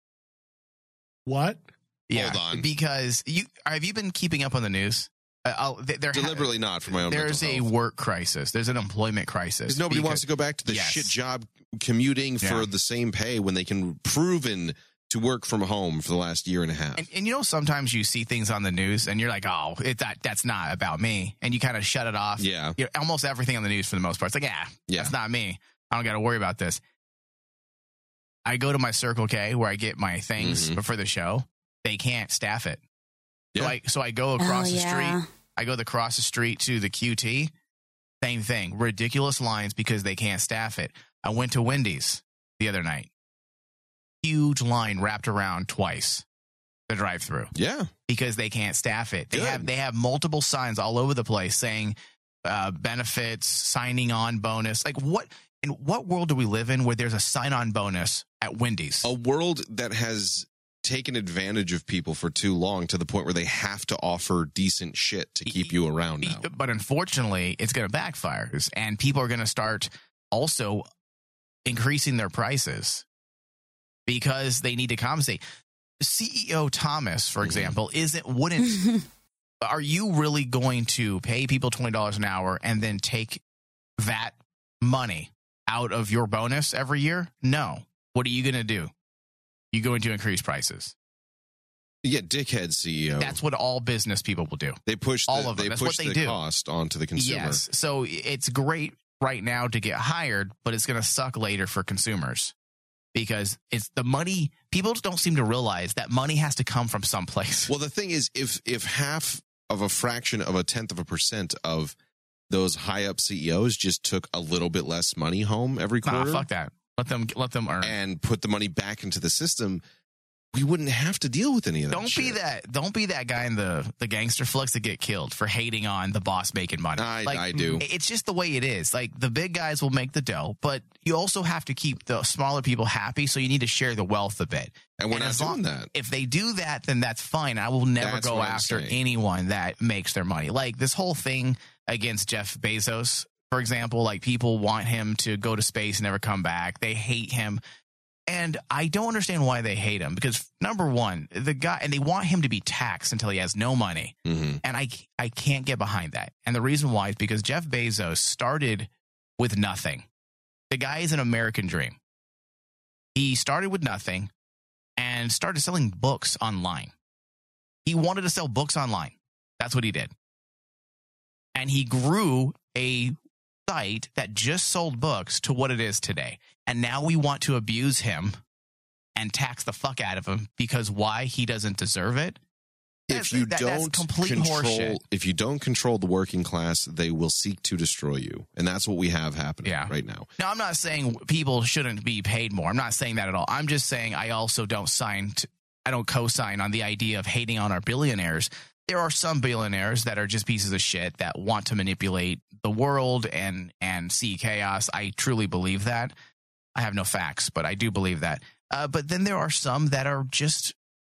What? Yeah, Hold on. Because have you been keeping up on the news? Deliberately not for my own There's mental a health. work crisis. There's an employment crisis. Because nobody wants to go back to the shit job commuting for the same pay when they can proven to work from home for the last year and a half. And sometimes you see things on the news and you're like, oh, that's not about me. And you kind of shut it off. Yeah. Almost everything on the news for the most part. It's like, that's not me. I don't got to worry about this. I go to my Circle K where I get my things before the show. They can't staff it. Yeah. So I go across the street. I go across the street to the QT. Same thing. Ridiculous lines because they can't staff it. I went to Wendy's the other night. Huge line wrapped around twice the drive-through. Yeah. Because they can't staff it. They have multiple signs all over the place saying benefits, signing on bonus. Like in what world do we live in where there's a sign-on bonus at Wendy's? A world that has taken advantage of people for too long to the point where they have to offer decent shit to keep you around now. But unfortunately, it's going to backfire and people are going to start also increasing their prices because they need to compensate. CEO Thomas, for example, are you really going to pay people $20 an hour and then take that money out of your bonus every year? No. What are you going to do? You're going to increase prices. Yeah, dickhead CEO. That's what all business people will do. They push all of them. They That's push what they the do. cost onto the consumer. Yes. So it's great right now to get hired, but it's going to suck later for consumers because it's the money. People don't seem to realize that money has to come from someplace. Well, the thing is, if half of a fraction of 1/10% of those high up CEOs just took a little bit less money home every quarter, fuck that. Let them earn and put the money back into the system, we wouldn't have to deal with any of that. Don't be that guy in the gangster flicks that get killed for hating on the boss making money. I do. It's just the way it is. Like the big guys will make the dough, but you also have to keep the smaller people happy. So you need to share the wealth a bit. And we're not doing that. If they do that, then that's fine. I will never go after anyone that makes their money. Like this whole thing against Jeff Bezos, for example, like people want him to go to space and never come back. They hate him. And I don't understand why they hate him because, number one, the guy, and they want him to be taxed until he has no money. And I can't get behind that. And the reason why is because Jeff Bezos started with nothing. The guy is an American dream. He started with nothing and started selling books online. He wanted to sell books online. That's what he did. And he grew a site that just sold books to what it is today. And now we want to abuse him and tax the fuck out of him because why? He doesn't deserve it. If you don't control the working class, they will seek to destroy you. And that's what we have happening right now. Now, I'm not saying people shouldn't be paid more. I'm not saying that at all. I'm just saying I also don't co-sign on the idea of hating on our billionaires. There are some billionaires that are just pieces of shit that want to manipulate the world and see chaos. I truly believe that. I have no facts, but I do believe that. But then there are some that are just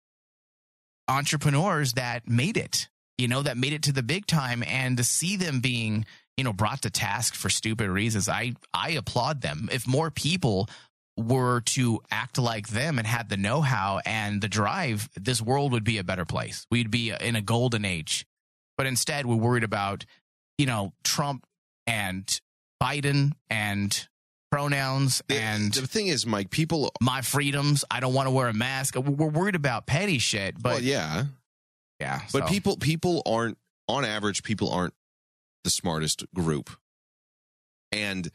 entrepreneurs that made it, that made it to the big time, and to see them being, brought to task for stupid reasons, I applaud them. If more people were to act like them and had the know-how and the drive, this world would be a better place. We'd be in a golden age. But instead, we're worried about, Trump and Biden and pronouns. And the thing is, Mike, my freedoms. I don't want to wear a mask. We're worried about petty shit. But yeah. But people aren't, on average, people aren't the smartest group. And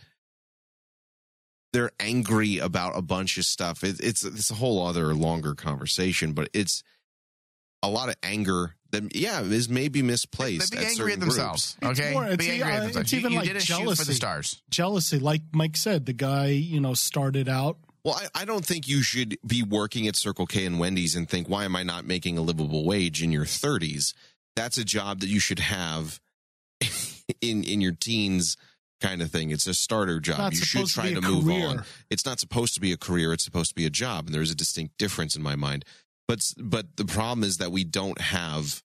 they're angry about a bunch of stuff. It's a whole other longer conversation, but it's a lot of anger that is maybe misplaced. They're angry at themselves. Okay, It's even like jealousy. For the stars. Jealousy, like Mike said, the guy started out. Well, I don't think you should be working at Circle K and Wendy's and think, why am I not making a livable wage in your 30s? That's a job that you should have in your teens. Kind of thing. It's a starter job. You should try to move on. It's not supposed to be a career. It's supposed to be a job. And there's a distinct difference in my mind. But the problem is that we don't have.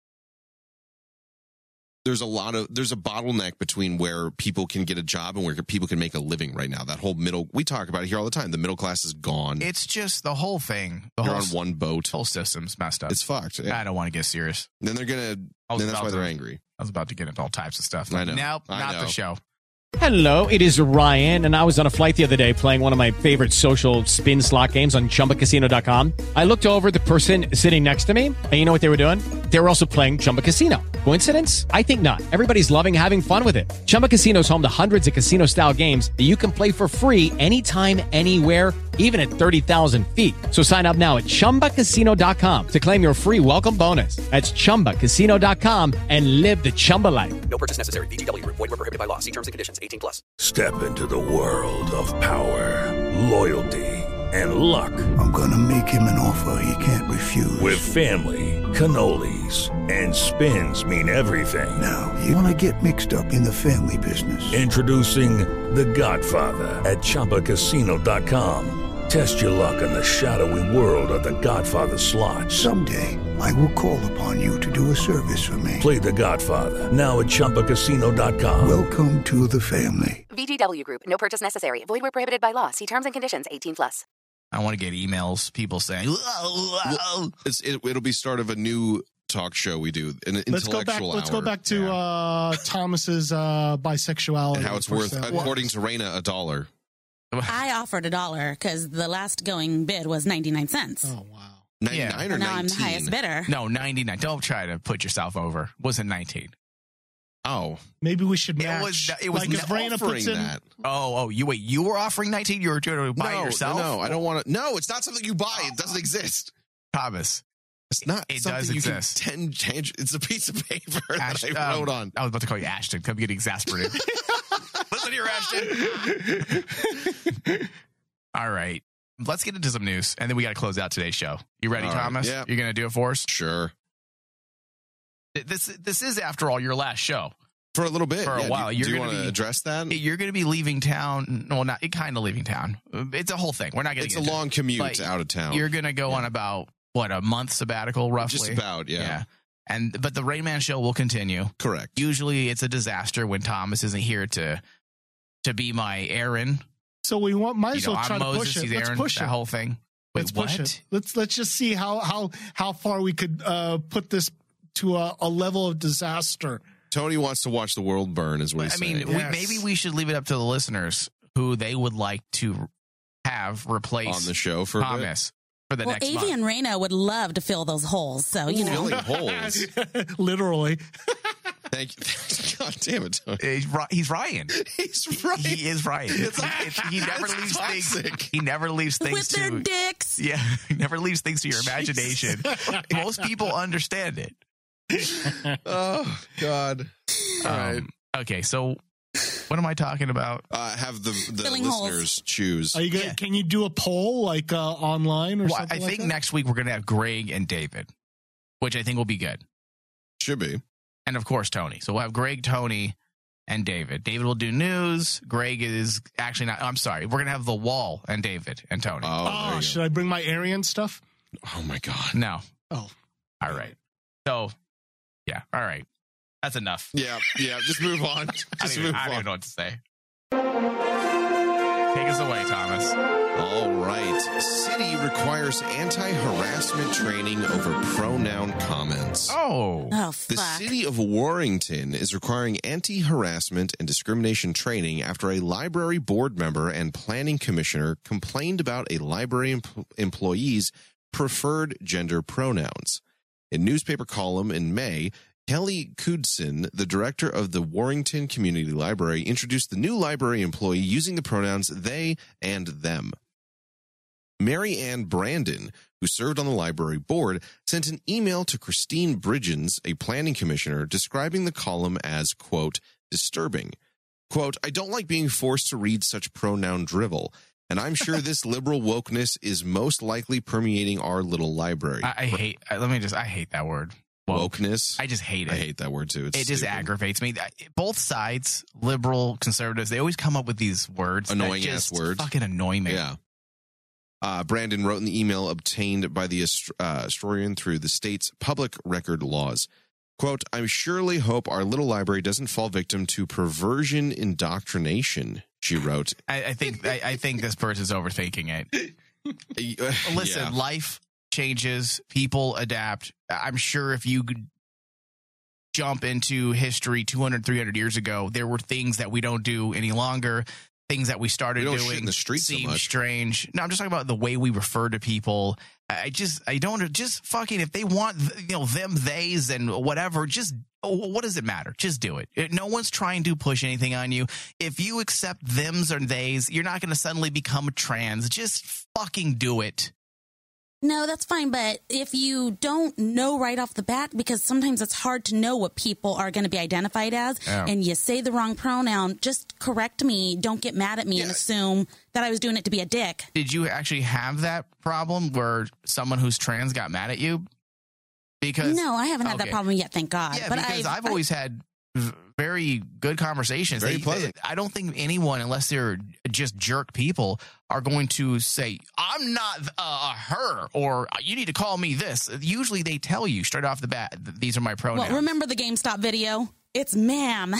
There's a bottleneck between where people can get a job and where people can make a living right now. That whole we talk about it here all the time. The middle class is gone. It's just the whole thing. You're on one boat. The whole system's messed up. It's fucked. Yeah. I don't want to get serious. Then that's why they're angry. I was about to get into all types of stuff. I know. Nope, not the show. Hello, it is Ryan, and I was on a flight the other day playing one of my favorite social spin slot games on ChumbaCasino.com. I looked over at the person sitting next to me, and you know what they were doing? They were also playing Chumba Casino. Coincidence? I think not. Everybody's loving having fun with it. Chumba Casino is home to hundreds of casino-style games that you can play for free anytime, anywhere, even at 30,000 feet. So sign up now at ChumbaCasino.com to claim your free welcome bonus. That's ChumbaCasino.com and live the Chumba life. No purchase necessary. VGW. Void where prohibited by law. See terms and conditions. 18+. Step into the world of power, loyalty, and luck. I'm gonna make him an offer he can't refuse. With family, cannolis, and spins mean everything. Now, you wanna get mixed up in the family business. Introducing The Godfather at ChumbaCasino.com. Test your luck in the shadowy world of The Godfather slot. Someday, I will call upon you to do a service for me. Play The Godfather, now at ChumbaCasino.com. Welcome to the family. VGW Group. No purchase necessary. Void where prohibited by law. See terms and conditions. 18+. I want to get emails, people saying, it'll be start of a new talk show we do, an intellectual hour. Let's go back to Thomas's bisexuality. And how it's worth, according to Raina, $1. I offered $1 because the last going bid was 99 cents. Oh, wow. 99 or 19? Now I'm the highest bidder. No, 99. Don't try to put yourself over. Wasn't 19. Oh. Maybe we should match. It was like if Raina puts in that. You were offering 19? You were going to buy it yourself? No, I don't want to. No, it's not something you buy. It doesn't exist. Thomas. It's not. It something does you exist. Can change. It's a piece of paper that I wrote on. I was about to call you Ashton. I'm getting exasperated. Listen here, Ashton. All right. Let's get into some news, and then we got to close out today's show. You ready, Thomas? Yeah. You're going to do it for us? Sure. This is, after all, your last show. For a little bit. For a while. Do you want to address that? You're going to be leaving town. Well, not kind of leaving town. It's a whole thing. We're not going to It's a long commute out of town. You're going to go on about, a month sabbatical, roughly? Just about, yeah. But the Rain Man show will continue. Correct. Usually it's a disaster when Thomas isn't here to be my Aaron. So we might as well try to Moses, push it. he's Let's Aaron, push that it. whole thing. Wait, Let's push it. Let's just see how far we could put this to a level of disaster. Tony wants to watch the world burn, is what he's saying. Maybe we should leave it up to the listeners who they would like to have replace on the show for Thomas for the next Avi month. and Reno would love to fill those holes. So, you know. Filling holes. Literally. Thank you. God damn it, Tony. He's Ryan. He's Ryan. He is Ryan. He never leaves things. He never leaves things with their dicks. Yeah, he never leaves things to your imagination. Most people understand it. Oh God! All right. Okay, so what am I talking about? Have the Filling listeners holes. choose. Are you gonna, Can you do a poll like online or Well, something? I think next week we're going to have Greg and David, which I think will be good. Should be. And of course, Tony. So we'll have Greg, Tony, and David. David will do news. Greg is actually not. I'm sorry. We're going to have the Wall and David and Tony. Oh, should I bring my Aryan stuff? Oh my God. No. Oh. All right. So, yeah. All right. That's enough. Yeah. Just move on. I don't even know what to say. Take us away, Thomas. All right. City requires anti-harassment training over pronoun comments. Oh, The city of Warrington is requiring anti-harassment and discrimination training after a library board member and planning commissioner complained about a library employee's preferred gender pronouns. In a newspaper column in May, Kelly Kudson, the director of the Warrington Community Library, introduced the new library employee using the pronouns they and them. Mary Ann Brandon, who served on the library board, sent an email to Christine Bridgens, a planning commissioner, describing the column as, quote, disturbing. Quote, I don't like being forced to read such pronoun drivel, and I'm sure this liberal wokeness is most likely permeating our little library. I hate that word. Wokeness. I just hate it. I hate that word too. It just aggravates me. Both sides, liberal, conservatives, they always come up with these words. Annoying that just ass words. Fucking annoy me. Yeah. Brandon wrote in the email obtained by the historian through the state's public record laws. Quote, I surely hope our little library doesn't fall victim to perversion indoctrination, she wrote. I think this person's overthinking it. Listen, life changes, people adapt. I'm sure if you could jump into history 200, 300 years ago, there were things that we don't do any longer. Things that we started doing doing in the streets seem so much. strange. No, I'm just talking about the way we refer to people. I don't just fucking, if they want, them, theys and whatever, just, what does it matter? Just do it. No one's trying to push anything on you. If you accept thems or theys, you're not going to suddenly become trans. Just fucking do it. No, that's fine. But if you don't know right off the bat, because sometimes it's hard to know what people are going to be identified as, and you say the wrong pronoun, just correct me. Don't get mad at me and assume that I was doing it to be a dick. Did you actually have that problem where someone who's trans got mad at you? Because no, I haven't had that problem yet, thank God. Yeah, but because I've always had very good conversations. Very pleasant. I don't think anyone, unless they're just jerk people, are going to say, I'm not her, or you need to call me this. Usually they tell you straight off the bat, these are my pronouns. Well, remember the GameStop video? It's ma'am.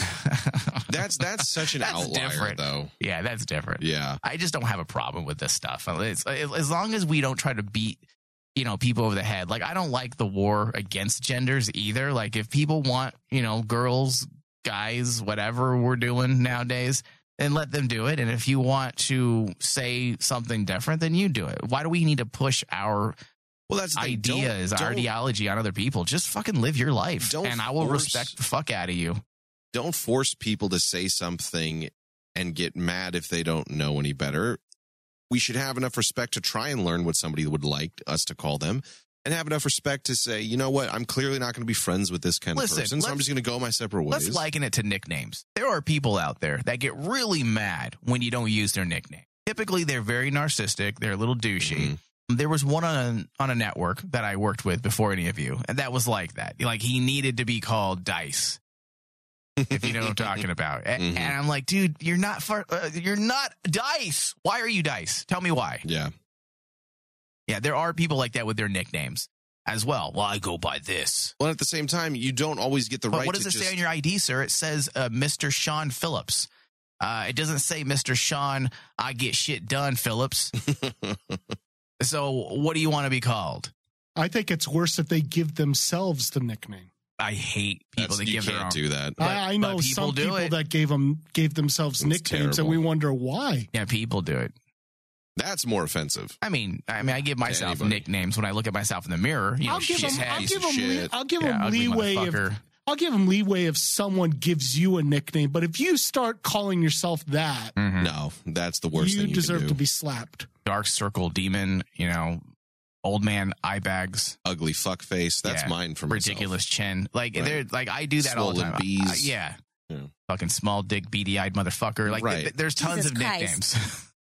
That's such an outlier, different. though. Yeah, that's different. Yeah. I just don't have a problem with this stuff. As long as we don't try to beat people over the head. Like, I don't like the war against genders either. Like, if people want, girls, guys, whatever we're doing nowadays, then let them do it. And if you want to say something different, then you do it. Why do we need to push our ideas, our ideology on other people? Just fucking live your life. And I will respect the fuck out of you. Don't force people to say something and get mad if they don't know any better. We should have enough respect to try and learn what somebody would like us to call them, and have enough respect to say, you know what, I'm clearly not going to be friends with this kind of person, so I'm just going to go my separate ways. Let's liken it to nicknames. There are people out there that get really mad when you don't use their nickname. Typically, they're very narcissistic. They're a little douchey. Mm-hmm. There was one on a network that I worked with before any of you, and that was like that. Like, he needed to be called Dice. If you know what I'm talking about. And I'm like, dude, you're not Dice. Why are you Dice? Tell me why. Yeah. Yeah, there are people like that with their nicknames as well. Well, I go by this. Well, at the same time, you don't always get the right to what does it say on your ID, sir? It says Mr. Sean Phillips. It doesn't say Mr. Sean, I get shit done, Phillips. So what do you want to be called? I think it's worse if they give themselves the nickname. I hate people that give their own. You can't do that. I know some people that gave themselves nicknames, and we wonder why. Yeah, people do it. That's more offensive. I mean, I give myself nicknames when I look at myself in the mirror. You know, I'll give them leeway. I'll give them leeway if someone gives you a nickname, but if you start calling yourself that, no, that's the worst thing you deserve can do. to be slapped. Dark Circle Demon, you know, Old Man Eye Bags, Ugly Fuck Face. That's mine for myself. Ridiculous Chin. Like they're like I do that Swollen all the time. Bees. Yeah. Fucking small dick, beady eyed motherfucker. Like there's tons of nicknames.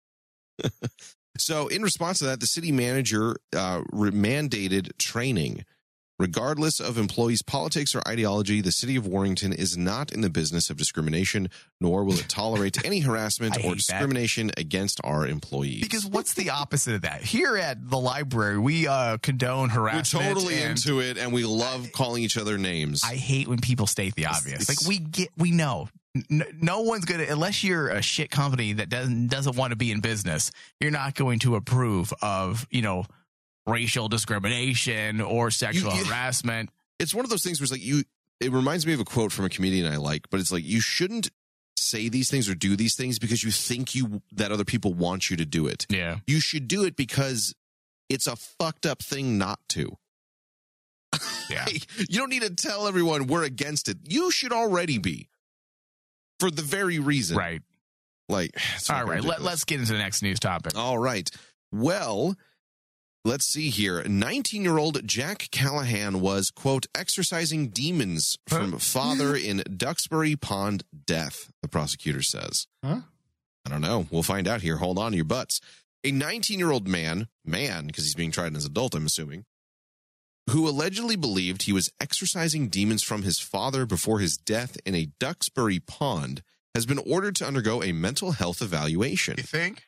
So in response to that, the city manager mandated training. Regardless of employees' politics or ideology, the city of Warrington is not in the business of discrimination, nor will it tolerate any harassment or discrimination against our employees. Because what's the opposite of that? Here at the library, we condone harassment. We're totally into it, and we love calling each other names. I hate when people state the obvious. Like we know. No one's gonna, unless you're a shit company that doesn't want to be in business, you're not going to approve of, you know, racial discrimination or sexual harassment. It's one of those things where it's like it reminds me of a quote from a comedian I like, but it's like, you shouldn't say these things or do these things because you think that other people want you to do it. Yeah. You should do it because it's a fucked up thing not to. Yeah. You don't need to tell everyone we're against it. You should already be. For the very reason. Right. Like, all right, let's get into the next news topic. All right. Well, let's see here. 19-year-old Jack Callahan was, quote, exorcising demons from father in Duxbury Pond death, the prosecutor says. Huh? I don't know. We'll find out here. Hold on to your butts. A 19-year-old man, because he's being tried as an adult, I'm assuming, who allegedly believed he was exorcising demons from his father before his death in a Duxbury Pond, has been ordered to undergo a mental health evaluation. You think?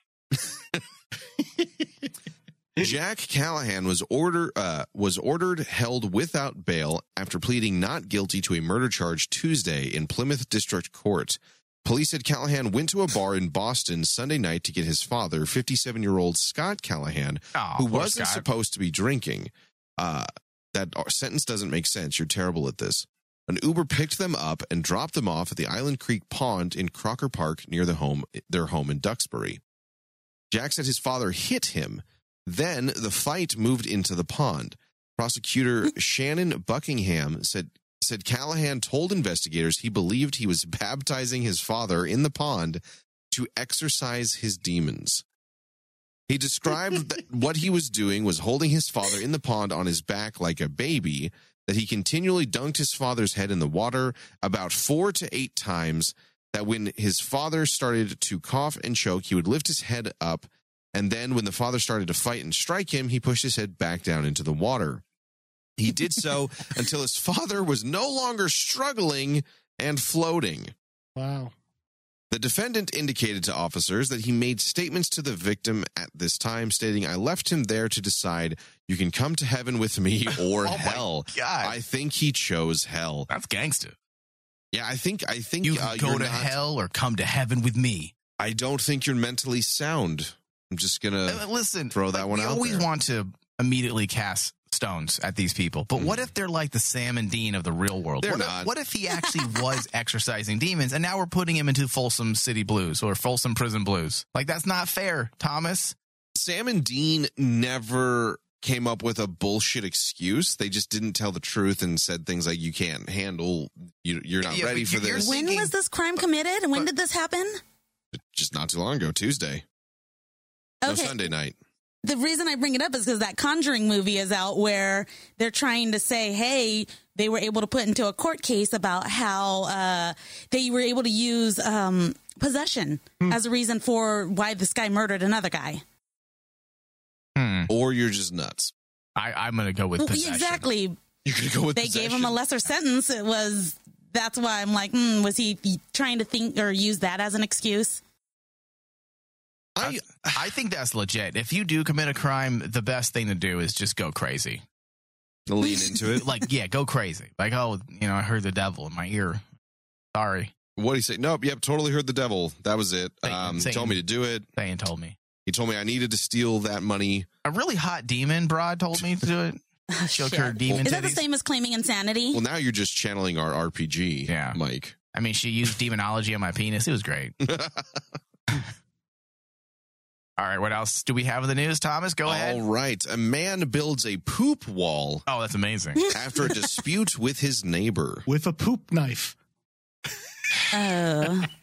Jack Callahan was ordered held without bail after pleading not guilty to a murder charge Tuesday in Plymouth District Court. Police said Callahan went to a bar in Boston Sunday night to get his father, 57-year-old Scott Callahan, who wasn't supposed to be drinking. That sentence doesn't make sense. You're terrible at this. An Uber picked them up and dropped them off at the Island Creek Pond in Crocker Park near their home in Duxbury. Jack said his father hit him. Then the fight moved into the pond. Prosecutor Shannon Buckingham said Callahan told investigators he believed he was baptizing his father in the pond to exorcise his demons. He described that what he was doing was holding his father in the pond on his back like a baby, that he continually dunked his father's head in the water about 4 to 8 times, that when his father started to cough and choke, he would lift his head up, and then when the father started to fight and strike him, he pushed his head back down into the water. He did so until his father was no longer struggling and floating. Wow. The defendant indicated to officers that he made statements to the victim at this time, stating, "I left him there to decide, you can come to heaven with me or hell." My God. I think he chose hell. That's gangster. Yeah, I think you can go to hell or come to heaven with me. I don't think you're mentally sound. I'm just going to throw that one out there. We always want to immediately cast stones at these people, but what if they're like the Sam and Dean of the real world? They're not. What if he actually was exorcising demons, and now we're putting him into Folsom City Blues or Folsom Prison Blues? Like, that's not fair, Thomas. Sam and Dean never came up with a bullshit excuse. They just didn't tell the truth and said things like, you can't handle, you're not ready for this. When was this crime committed? When did this happen? Just not too long ago, Tuesday. No, Sunday night. The reason I bring it up is because that Conjuring movie is out where they're trying to say, hey, they were able to put into a court case about how they were able to use possession as a reason for why this guy murdered another guy. Or you're just nuts. I'm going to go with possession. Exactly. You're going to go with They possession. gave him a lesser sentence. That's why I'm like, was he trying to think or use that as an excuse? I think that's legit. If you do commit a crime, the best thing to do is just go crazy. Lean into it. Like, yeah, go crazy. Like, I heard the devil in my ear. Sorry. What did he say? Nope. Yep. Totally heard the devil. That was it. He told me to do it. Thane told me. He told me I needed to steal that money. A really hot demon broad told me to do it. Choke her demon Is that the titties. same as claiming insanity? Well, now you're just channeling our RPG, Mike. I mean, she used demonology on my penis. It was great. All right, what else do we have in the news, Thomas? Go ahead. All right. A man builds a poop wall. Oh, that's amazing. After a dispute with his neighbor. With a poop knife. Oh.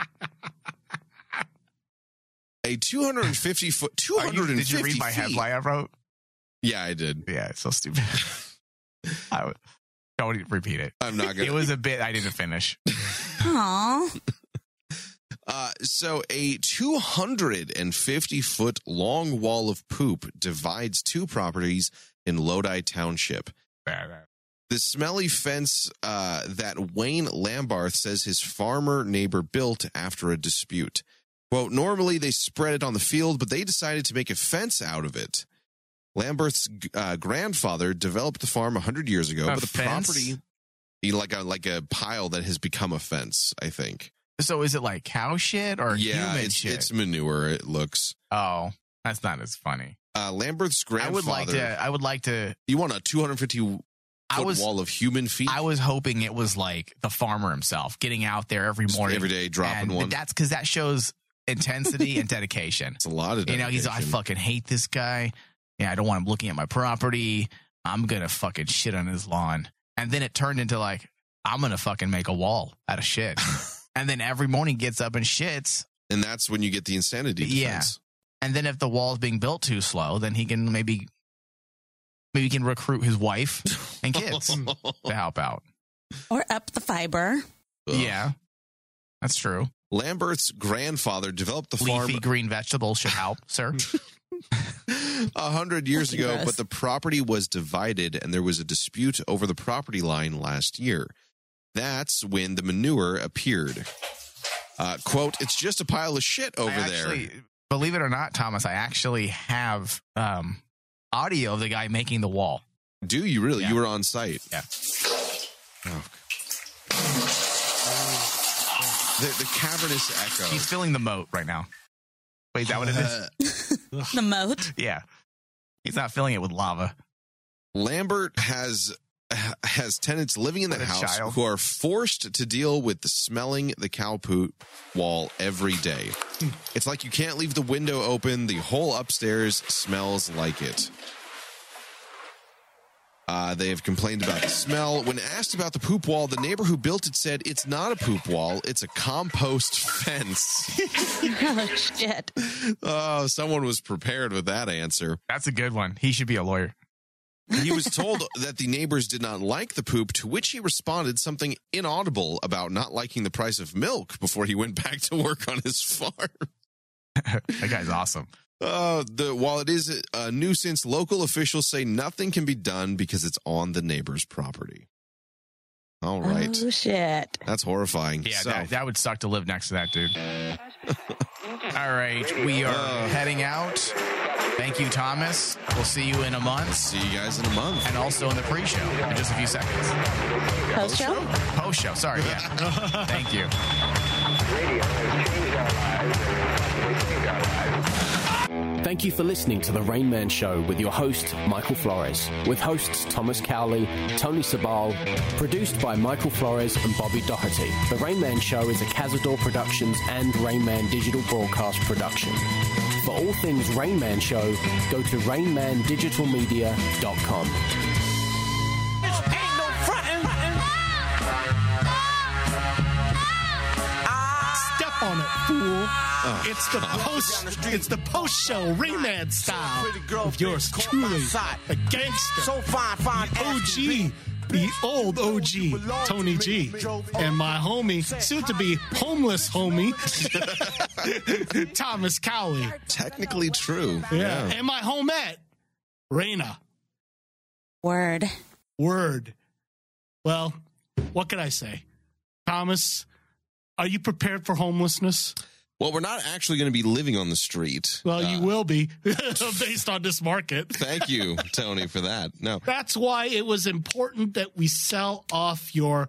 A 250-foot... Did you read my headline I wrote? Yeah, I did. Yeah, it's so stupid. Don't repeat it. I'm not going to. It was a bit I didn't finish. Aww. So a 250-foot long wall of poop divides two properties in Lodi Township. The smelly fence that Wayne Lambarth says his farmer neighbor built after a dispute. Quote, normally they spread it on the field, but they decided to make a fence out of it. Lamberth's grandfather developed the farm 100 years ago, but the property, like a pile that has become a fence, I think. So is it like cow shit or human shit? It's manure, it looks. Oh, that's not as funny. Lamberth's grandfather. I would like to. You want a 250-foot wall of human feet? I was hoping it was like the farmer himself getting out there every morning. Every day dropping one. That's because that shows intensity and dedication. It's a lot of dedication. He's I fucking hate this guy. Yeah, I don't want him looking at my property. I'm going to fucking shit on his lawn. And then it turned into like, I'm going to fucking make a wall out of shit. And then every morning he gets up and shits. And that's when you get the insanity defense. Yeah. And then if the wall's being built too slow, then he can maybe he can recruit his wife and kids to help out. Or up the fiber. Yeah, that's true. Lamberth's grandfather developed the farm. Leafy green vegetables should help, sir. 100 years ago, but the property was divided and there was a dispute over the property line last year. That's when the manure appeared. Quote, it's just a pile of shit over there. Believe it or not, Thomas, I actually have audio of the guy making the wall. Do you really? Yeah. You were on site? Yeah. Oh. The cavernous echo. He's filling the moat right now. Wait, is that what it is? The moat? Yeah. He's not filling it with lava. Lambert has tenants living in the house who are forced to deal with smelling the cow poop wall every day. It's like you can't leave the window open. The whole upstairs smells like it. They have complained about the smell. When asked about the poop wall, the neighbor who built it said it's not a poop wall, it's a compost fence. Oh, shit. Oh, someone was prepared with that answer. That's a good one. He should be a lawyer. He was told that the neighbors did not like the poop, to which he responded something inaudible about not liking the price of milk before he went back to work on his farm. That guy's awesome. While it is a nuisance, local officials say nothing can be done because it's on the neighbor's property. All right. Oh, shit. That's horrifying. Yeah, that would suck to live next to that dude. All right, we are heading out. Thank you, Thomas. We'll see you in a month. See you guys in a month. And also in the pre-show in just a few seconds. Post-show? Post-show, sorry, yeah. Thank you. Thank you for listening to The Rain Man Show with your host, Michael Flores, with hosts Thomas Cowley, Tony Sabal, produced by Michael Flores and Bobby Doherty. The Rain Man Show is a Cazador Productions and Rain Man Digital Broadcast production. For all things Rain Man Show, go to rainmandigitalmedia.com. Step on it, fool. It's the post show Rayman style of yours truly, a gangster, the OG, the old OG Tony G, and my homie, soon to be homeless homie, Thomas Cowley. Technically true. Yeah. And my homette, Raina. Word. Well, what can I say? Thomas, are you prepared for homelessness? Well, we're not actually going to be living on the street. Well, you will be based on this market. Thank you, Tony, for that. No. That's why it was important that we sell off your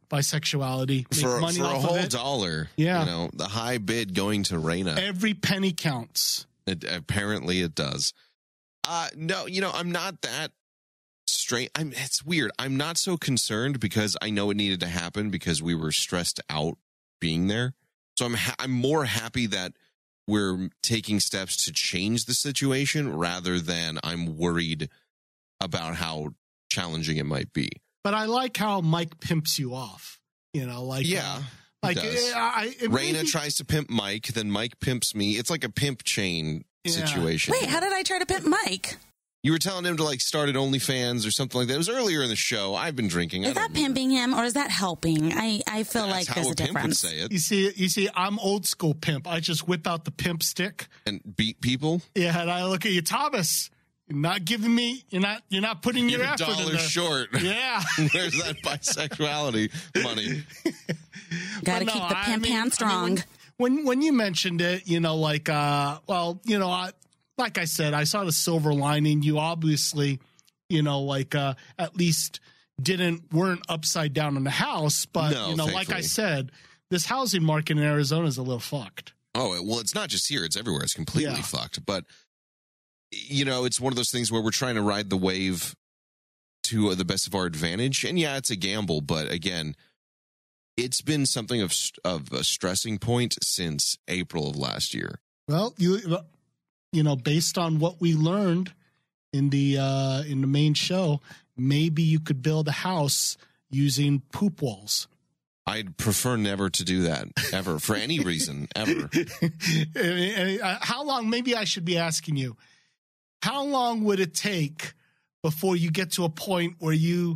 bisexuality. Make For money a off whole of it. $1, Yeah. you know, the high bid going to Raina. Every penny counts. Apparently it does. No, you know, I'm not that straight. It's weird. I'm not so concerned because I know it needed to happen because we were stressed out being there. So I'm more happy that we're taking steps to change the situation rather than I'm worried about how challenging it might be. But I like how Mike pimps you off. You know, like Raina tries to pimp Mike, then Mike pimps me. It's like a pimp chain situation. Wait, how did I try to pimp Mike? You were telling him to like start at OnlyFans or something like that. It was earlier in the show. I've been drinking. Is that pimping him or is that helping? I feel like there's a difference. Would say it. You see, I'm old school pimp. I just whip out the pimp stick and beat people. Yeah, and I look at you, Thomas. You're not giving me. You're not putting your effort in $1 there. short. Yeah. Where's that bisexuality money? Got to keep the pimp hand strong. When you mentioned it, you know, like, like I said, I saw the silver lining. You obviously, you know, like at least weren't upside down in the house. But, No, you know, thankfully. like I said, this housing market in Arizona is a little fucked. Oh, well, it's not just here. It's everywhere. It's completely fucked. But, you know, it's one of those things where we're trying to ride the wave to the best of our advantage. And, yeah, it's a gamble. But, again, it's been something of a stressing point since April of last year. Well, you know, based on what we learned in the main show, maybe you could build a house using poop walls. I'd prefer never to do that, ever, for any reason, ever. How long, maybe I should be asking you, how long would it take before you get to a point where you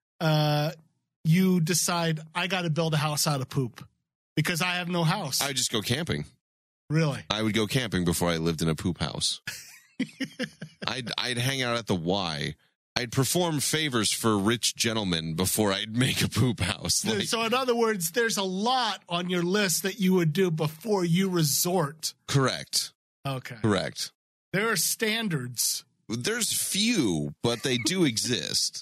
decide, I got to build a house out of poop because I have no house? I would just go camping. Really? I would go camping before I lived in a poop house. I'd hang out at the Y. I'd perform favors for rich gentlemen before I'd make a poop house. So in other words, there's a lot on your list that you would do before you resort. Correct. Okay. Correct. There are standards. There's few, but they do exist.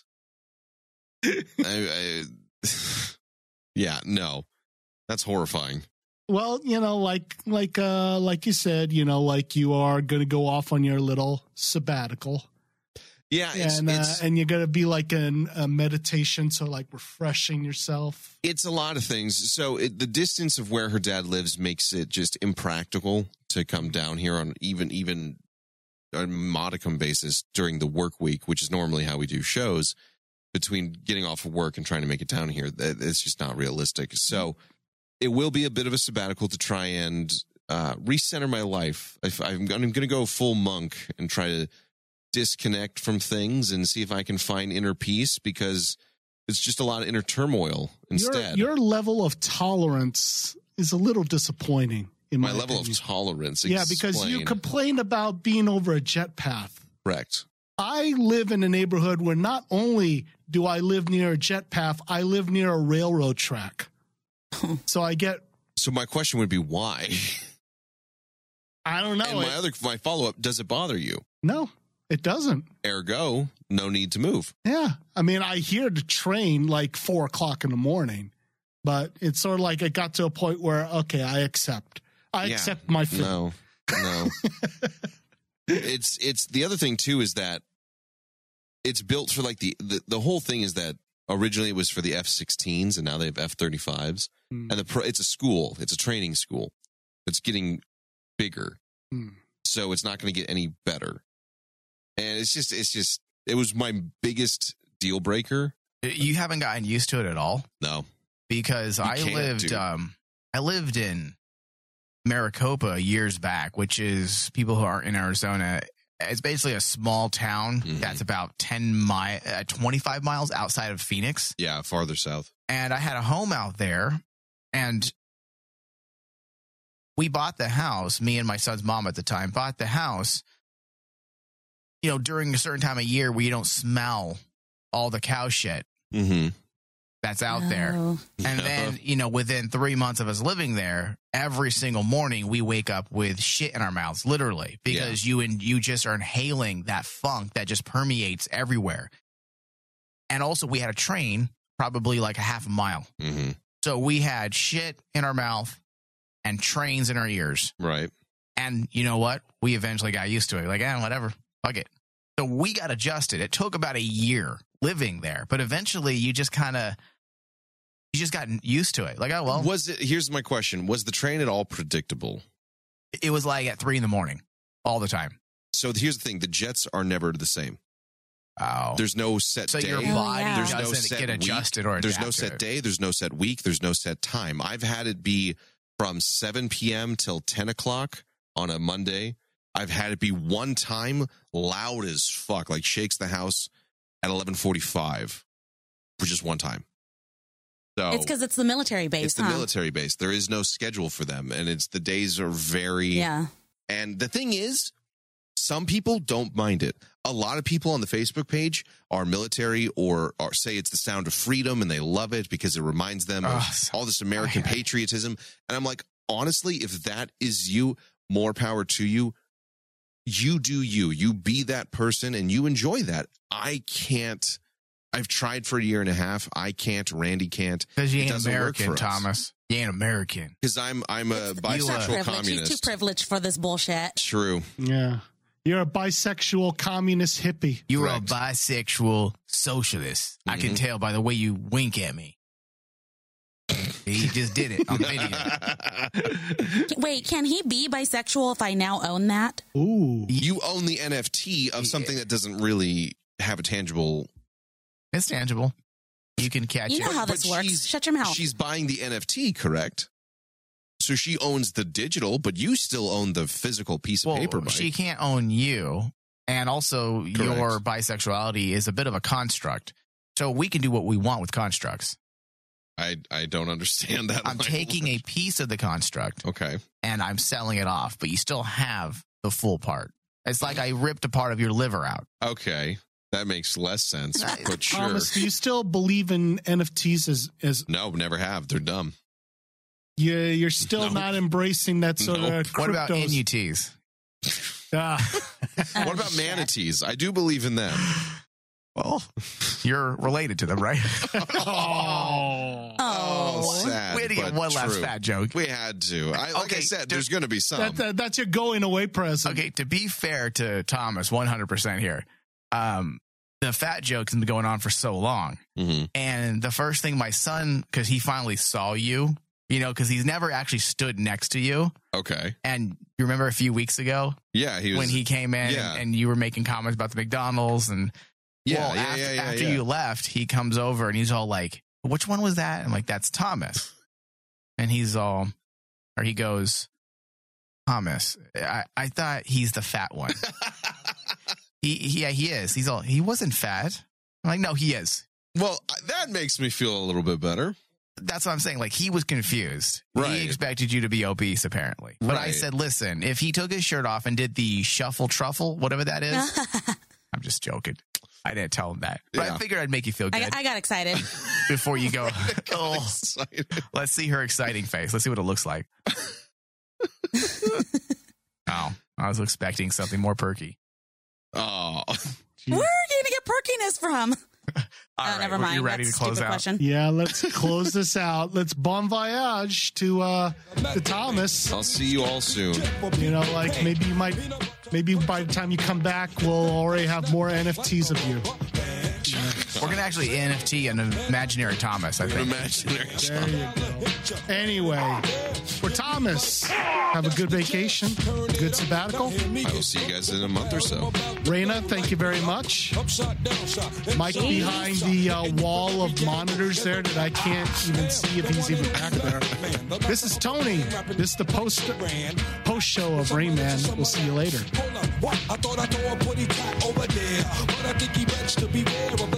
Yeah, no. That's horrifying. Well, you know, like you said, you know, like you are going to go off on your little sabbatical. Yeah, and you're going to be like in a meditation, so like refreshing yourself. It's a lot of things. So the distance of where her dad lives makes it just impractical to come down here on even a modicum basis during the work week, which is normally how we do shows. Between getting off of work and trying to make it down here, it's just not realistic. So it will be a bit of a sabbatical to try and recenter my life. I'm going to go full monk and try to disconnect from things and see if I can find inner peace, because it's just a lot of inner turmoil instead. Your level of tolerance is a little disappointing in my level opinion. of tolerance. Yeah, because you complain about being over a jet path. Correct. I live in a neighborhood where not only do I live near a jet path, I live near a railroad track. So my question would be why? I don't know. And my follow-up, does it bother you? No, it doesn't. Ergo, no need to move. Yeah. I mean, I hear the train like 4:00 in the morning, but it's sort of like it got to a point where, okay, I accept my fate. No. It's the other thing too is that it's built for like the whole thing is that originally it was for the F-16s and now they have F-35s. And it's a school. It's a training school. It's getting bigger. So it's not going to get any better. And it was my biggest deal breaker. You haven't gotten used to it at all? No. Because I lived in Maricopa years back, which is, people who aren't in Arizona, it's basically a small town that's about 25 miles outside of Phoenix. Yeah, farther south. And I had a home out there, and we bought the house. Me and my son's mom at the time bought the house, you know, during a certain time of year where you don't smell all the cow shit that's out there. And then, you know, within 3 months of us living there, every single morning we wake up with shit in our mouths, literally, because you just are inhaling that funk that just permeates everywhere. And also we had a train probably like a half a mile. Mm-hmm. So we had shit in our mouth and trains in our ears. Right. And you know what? We eventually got used to it. Like, whatever. Fuck it. So we got adjusted. It took about a year living there, but eventually you just got used to it. Like, oh, well. Here's my question. Was the train at all predictable? It was like at 3 a.m. all the time. So here's the thing. The jets are never the same. Oh. There's no set day. So your body there's doesn't no set get adjusted week. or There's no set day. There's no set week. There's no set time. I've had it be from 7 p.m. till 10 o'clock on a Monday. I've had it be one time loud as fuck, like shakes the house at 11:45 for just one time. So it's because it's the military base. It's the military base. There is no schedule for them, and the days are very. Yeah. And the thing is, some people don't mind it. A lot of people on the Facebook page are military or say it's the sound of freedom, and they love it because it reminds them of all this American patriotism. And I'm like, honestly, if that is you, more power to you. You do you. You be that person, and you enjoy that. I can't. I've tried for a year and a half. I can't. Randy can't. Because you ain't American, Thomas. You ain't American. Because I'm a bisexual communist. He's too privileged for this bullshit. True. Yeah. You're a bisexual communist hippie. You're a bisexual socialist. I can tell by the way you wink at me. He just did it on video. Wait, can he be bisexual if I now own that? Ooh. You own the NFT of something that doesn't really have a tangible... It's tangible. You can catch it. You know how this works. Shut your mouth. She's buying the NFT, correct? So she owns the digital, but you still own the physical piece of paper. She can't own you. And also, your bisexuality is a bit of a construct. So we can do what we want with constructs. I don't understand that. I'm taking a piece of the construct. Okay. And I'm selling it off, but you still have the full part. It's like I ripped a part of your liver out. Okay. That makes less sense, but sure. Thomas, do you still believe in NFTs as No, never have. They're dumb. You're still not embracing that sort of What about NUTs? What about manatees? I do believe in them. Well, you're related to them, right? Sad. We had to get one last fat joke. We had to. Like I said, there's going to be some. That's your going away present. Okay, to be fair to Thomas, 100% here. The fat joke's been going on for so long. Mm-hmm. And the first thing my son, because he finally saw you, because he's never actually stood next to you. Okay. And you remember a few weeks ago? Yeah. When he came in and you were making comments about the McDonald's and after you left, he comes over and he's all like, which one was that? I'm like, that's Thomas. And he goes, Thomas, I thought he's the fat one. He is. He wasn't fat. I'm like, no, he is. Well, that makes me feel a little bit better. That's what I'm saying. Like, he was confused. Right. He expected you to be obese, apparently. But I said, listen, if he took his shirt off and did the shuffle truffle, whatever that is, I'm just joking. I didn't tell him that. But I figured I'd make you feel good. I got excited. Before you go, let's see her exciting face. Let's see what it looks like. I was expecting something more perky. Oh. Where are you going to get perkiness from? All right, never mind. You ready to close out? Question. Yeah, let's close this out. Let's bon voyage to Thomas. I'll see you all soon. Like maybe by the time you come back, we'll already have more NFTs of you. We're going to actually NFT an imaginary Thomas, I think. Imaginary There you go. Anyway, for Thomas, have a good vacation, good sabbatical. I will see you guys in a month or so. Raina, thank you very much. Mike behind the wall of monitors there that I can't even see if he's even back there. This is Tony. This is the post show of Rain Man. We'll see you later. I thought I throw a pretty cat over there, but I think he begs to beware of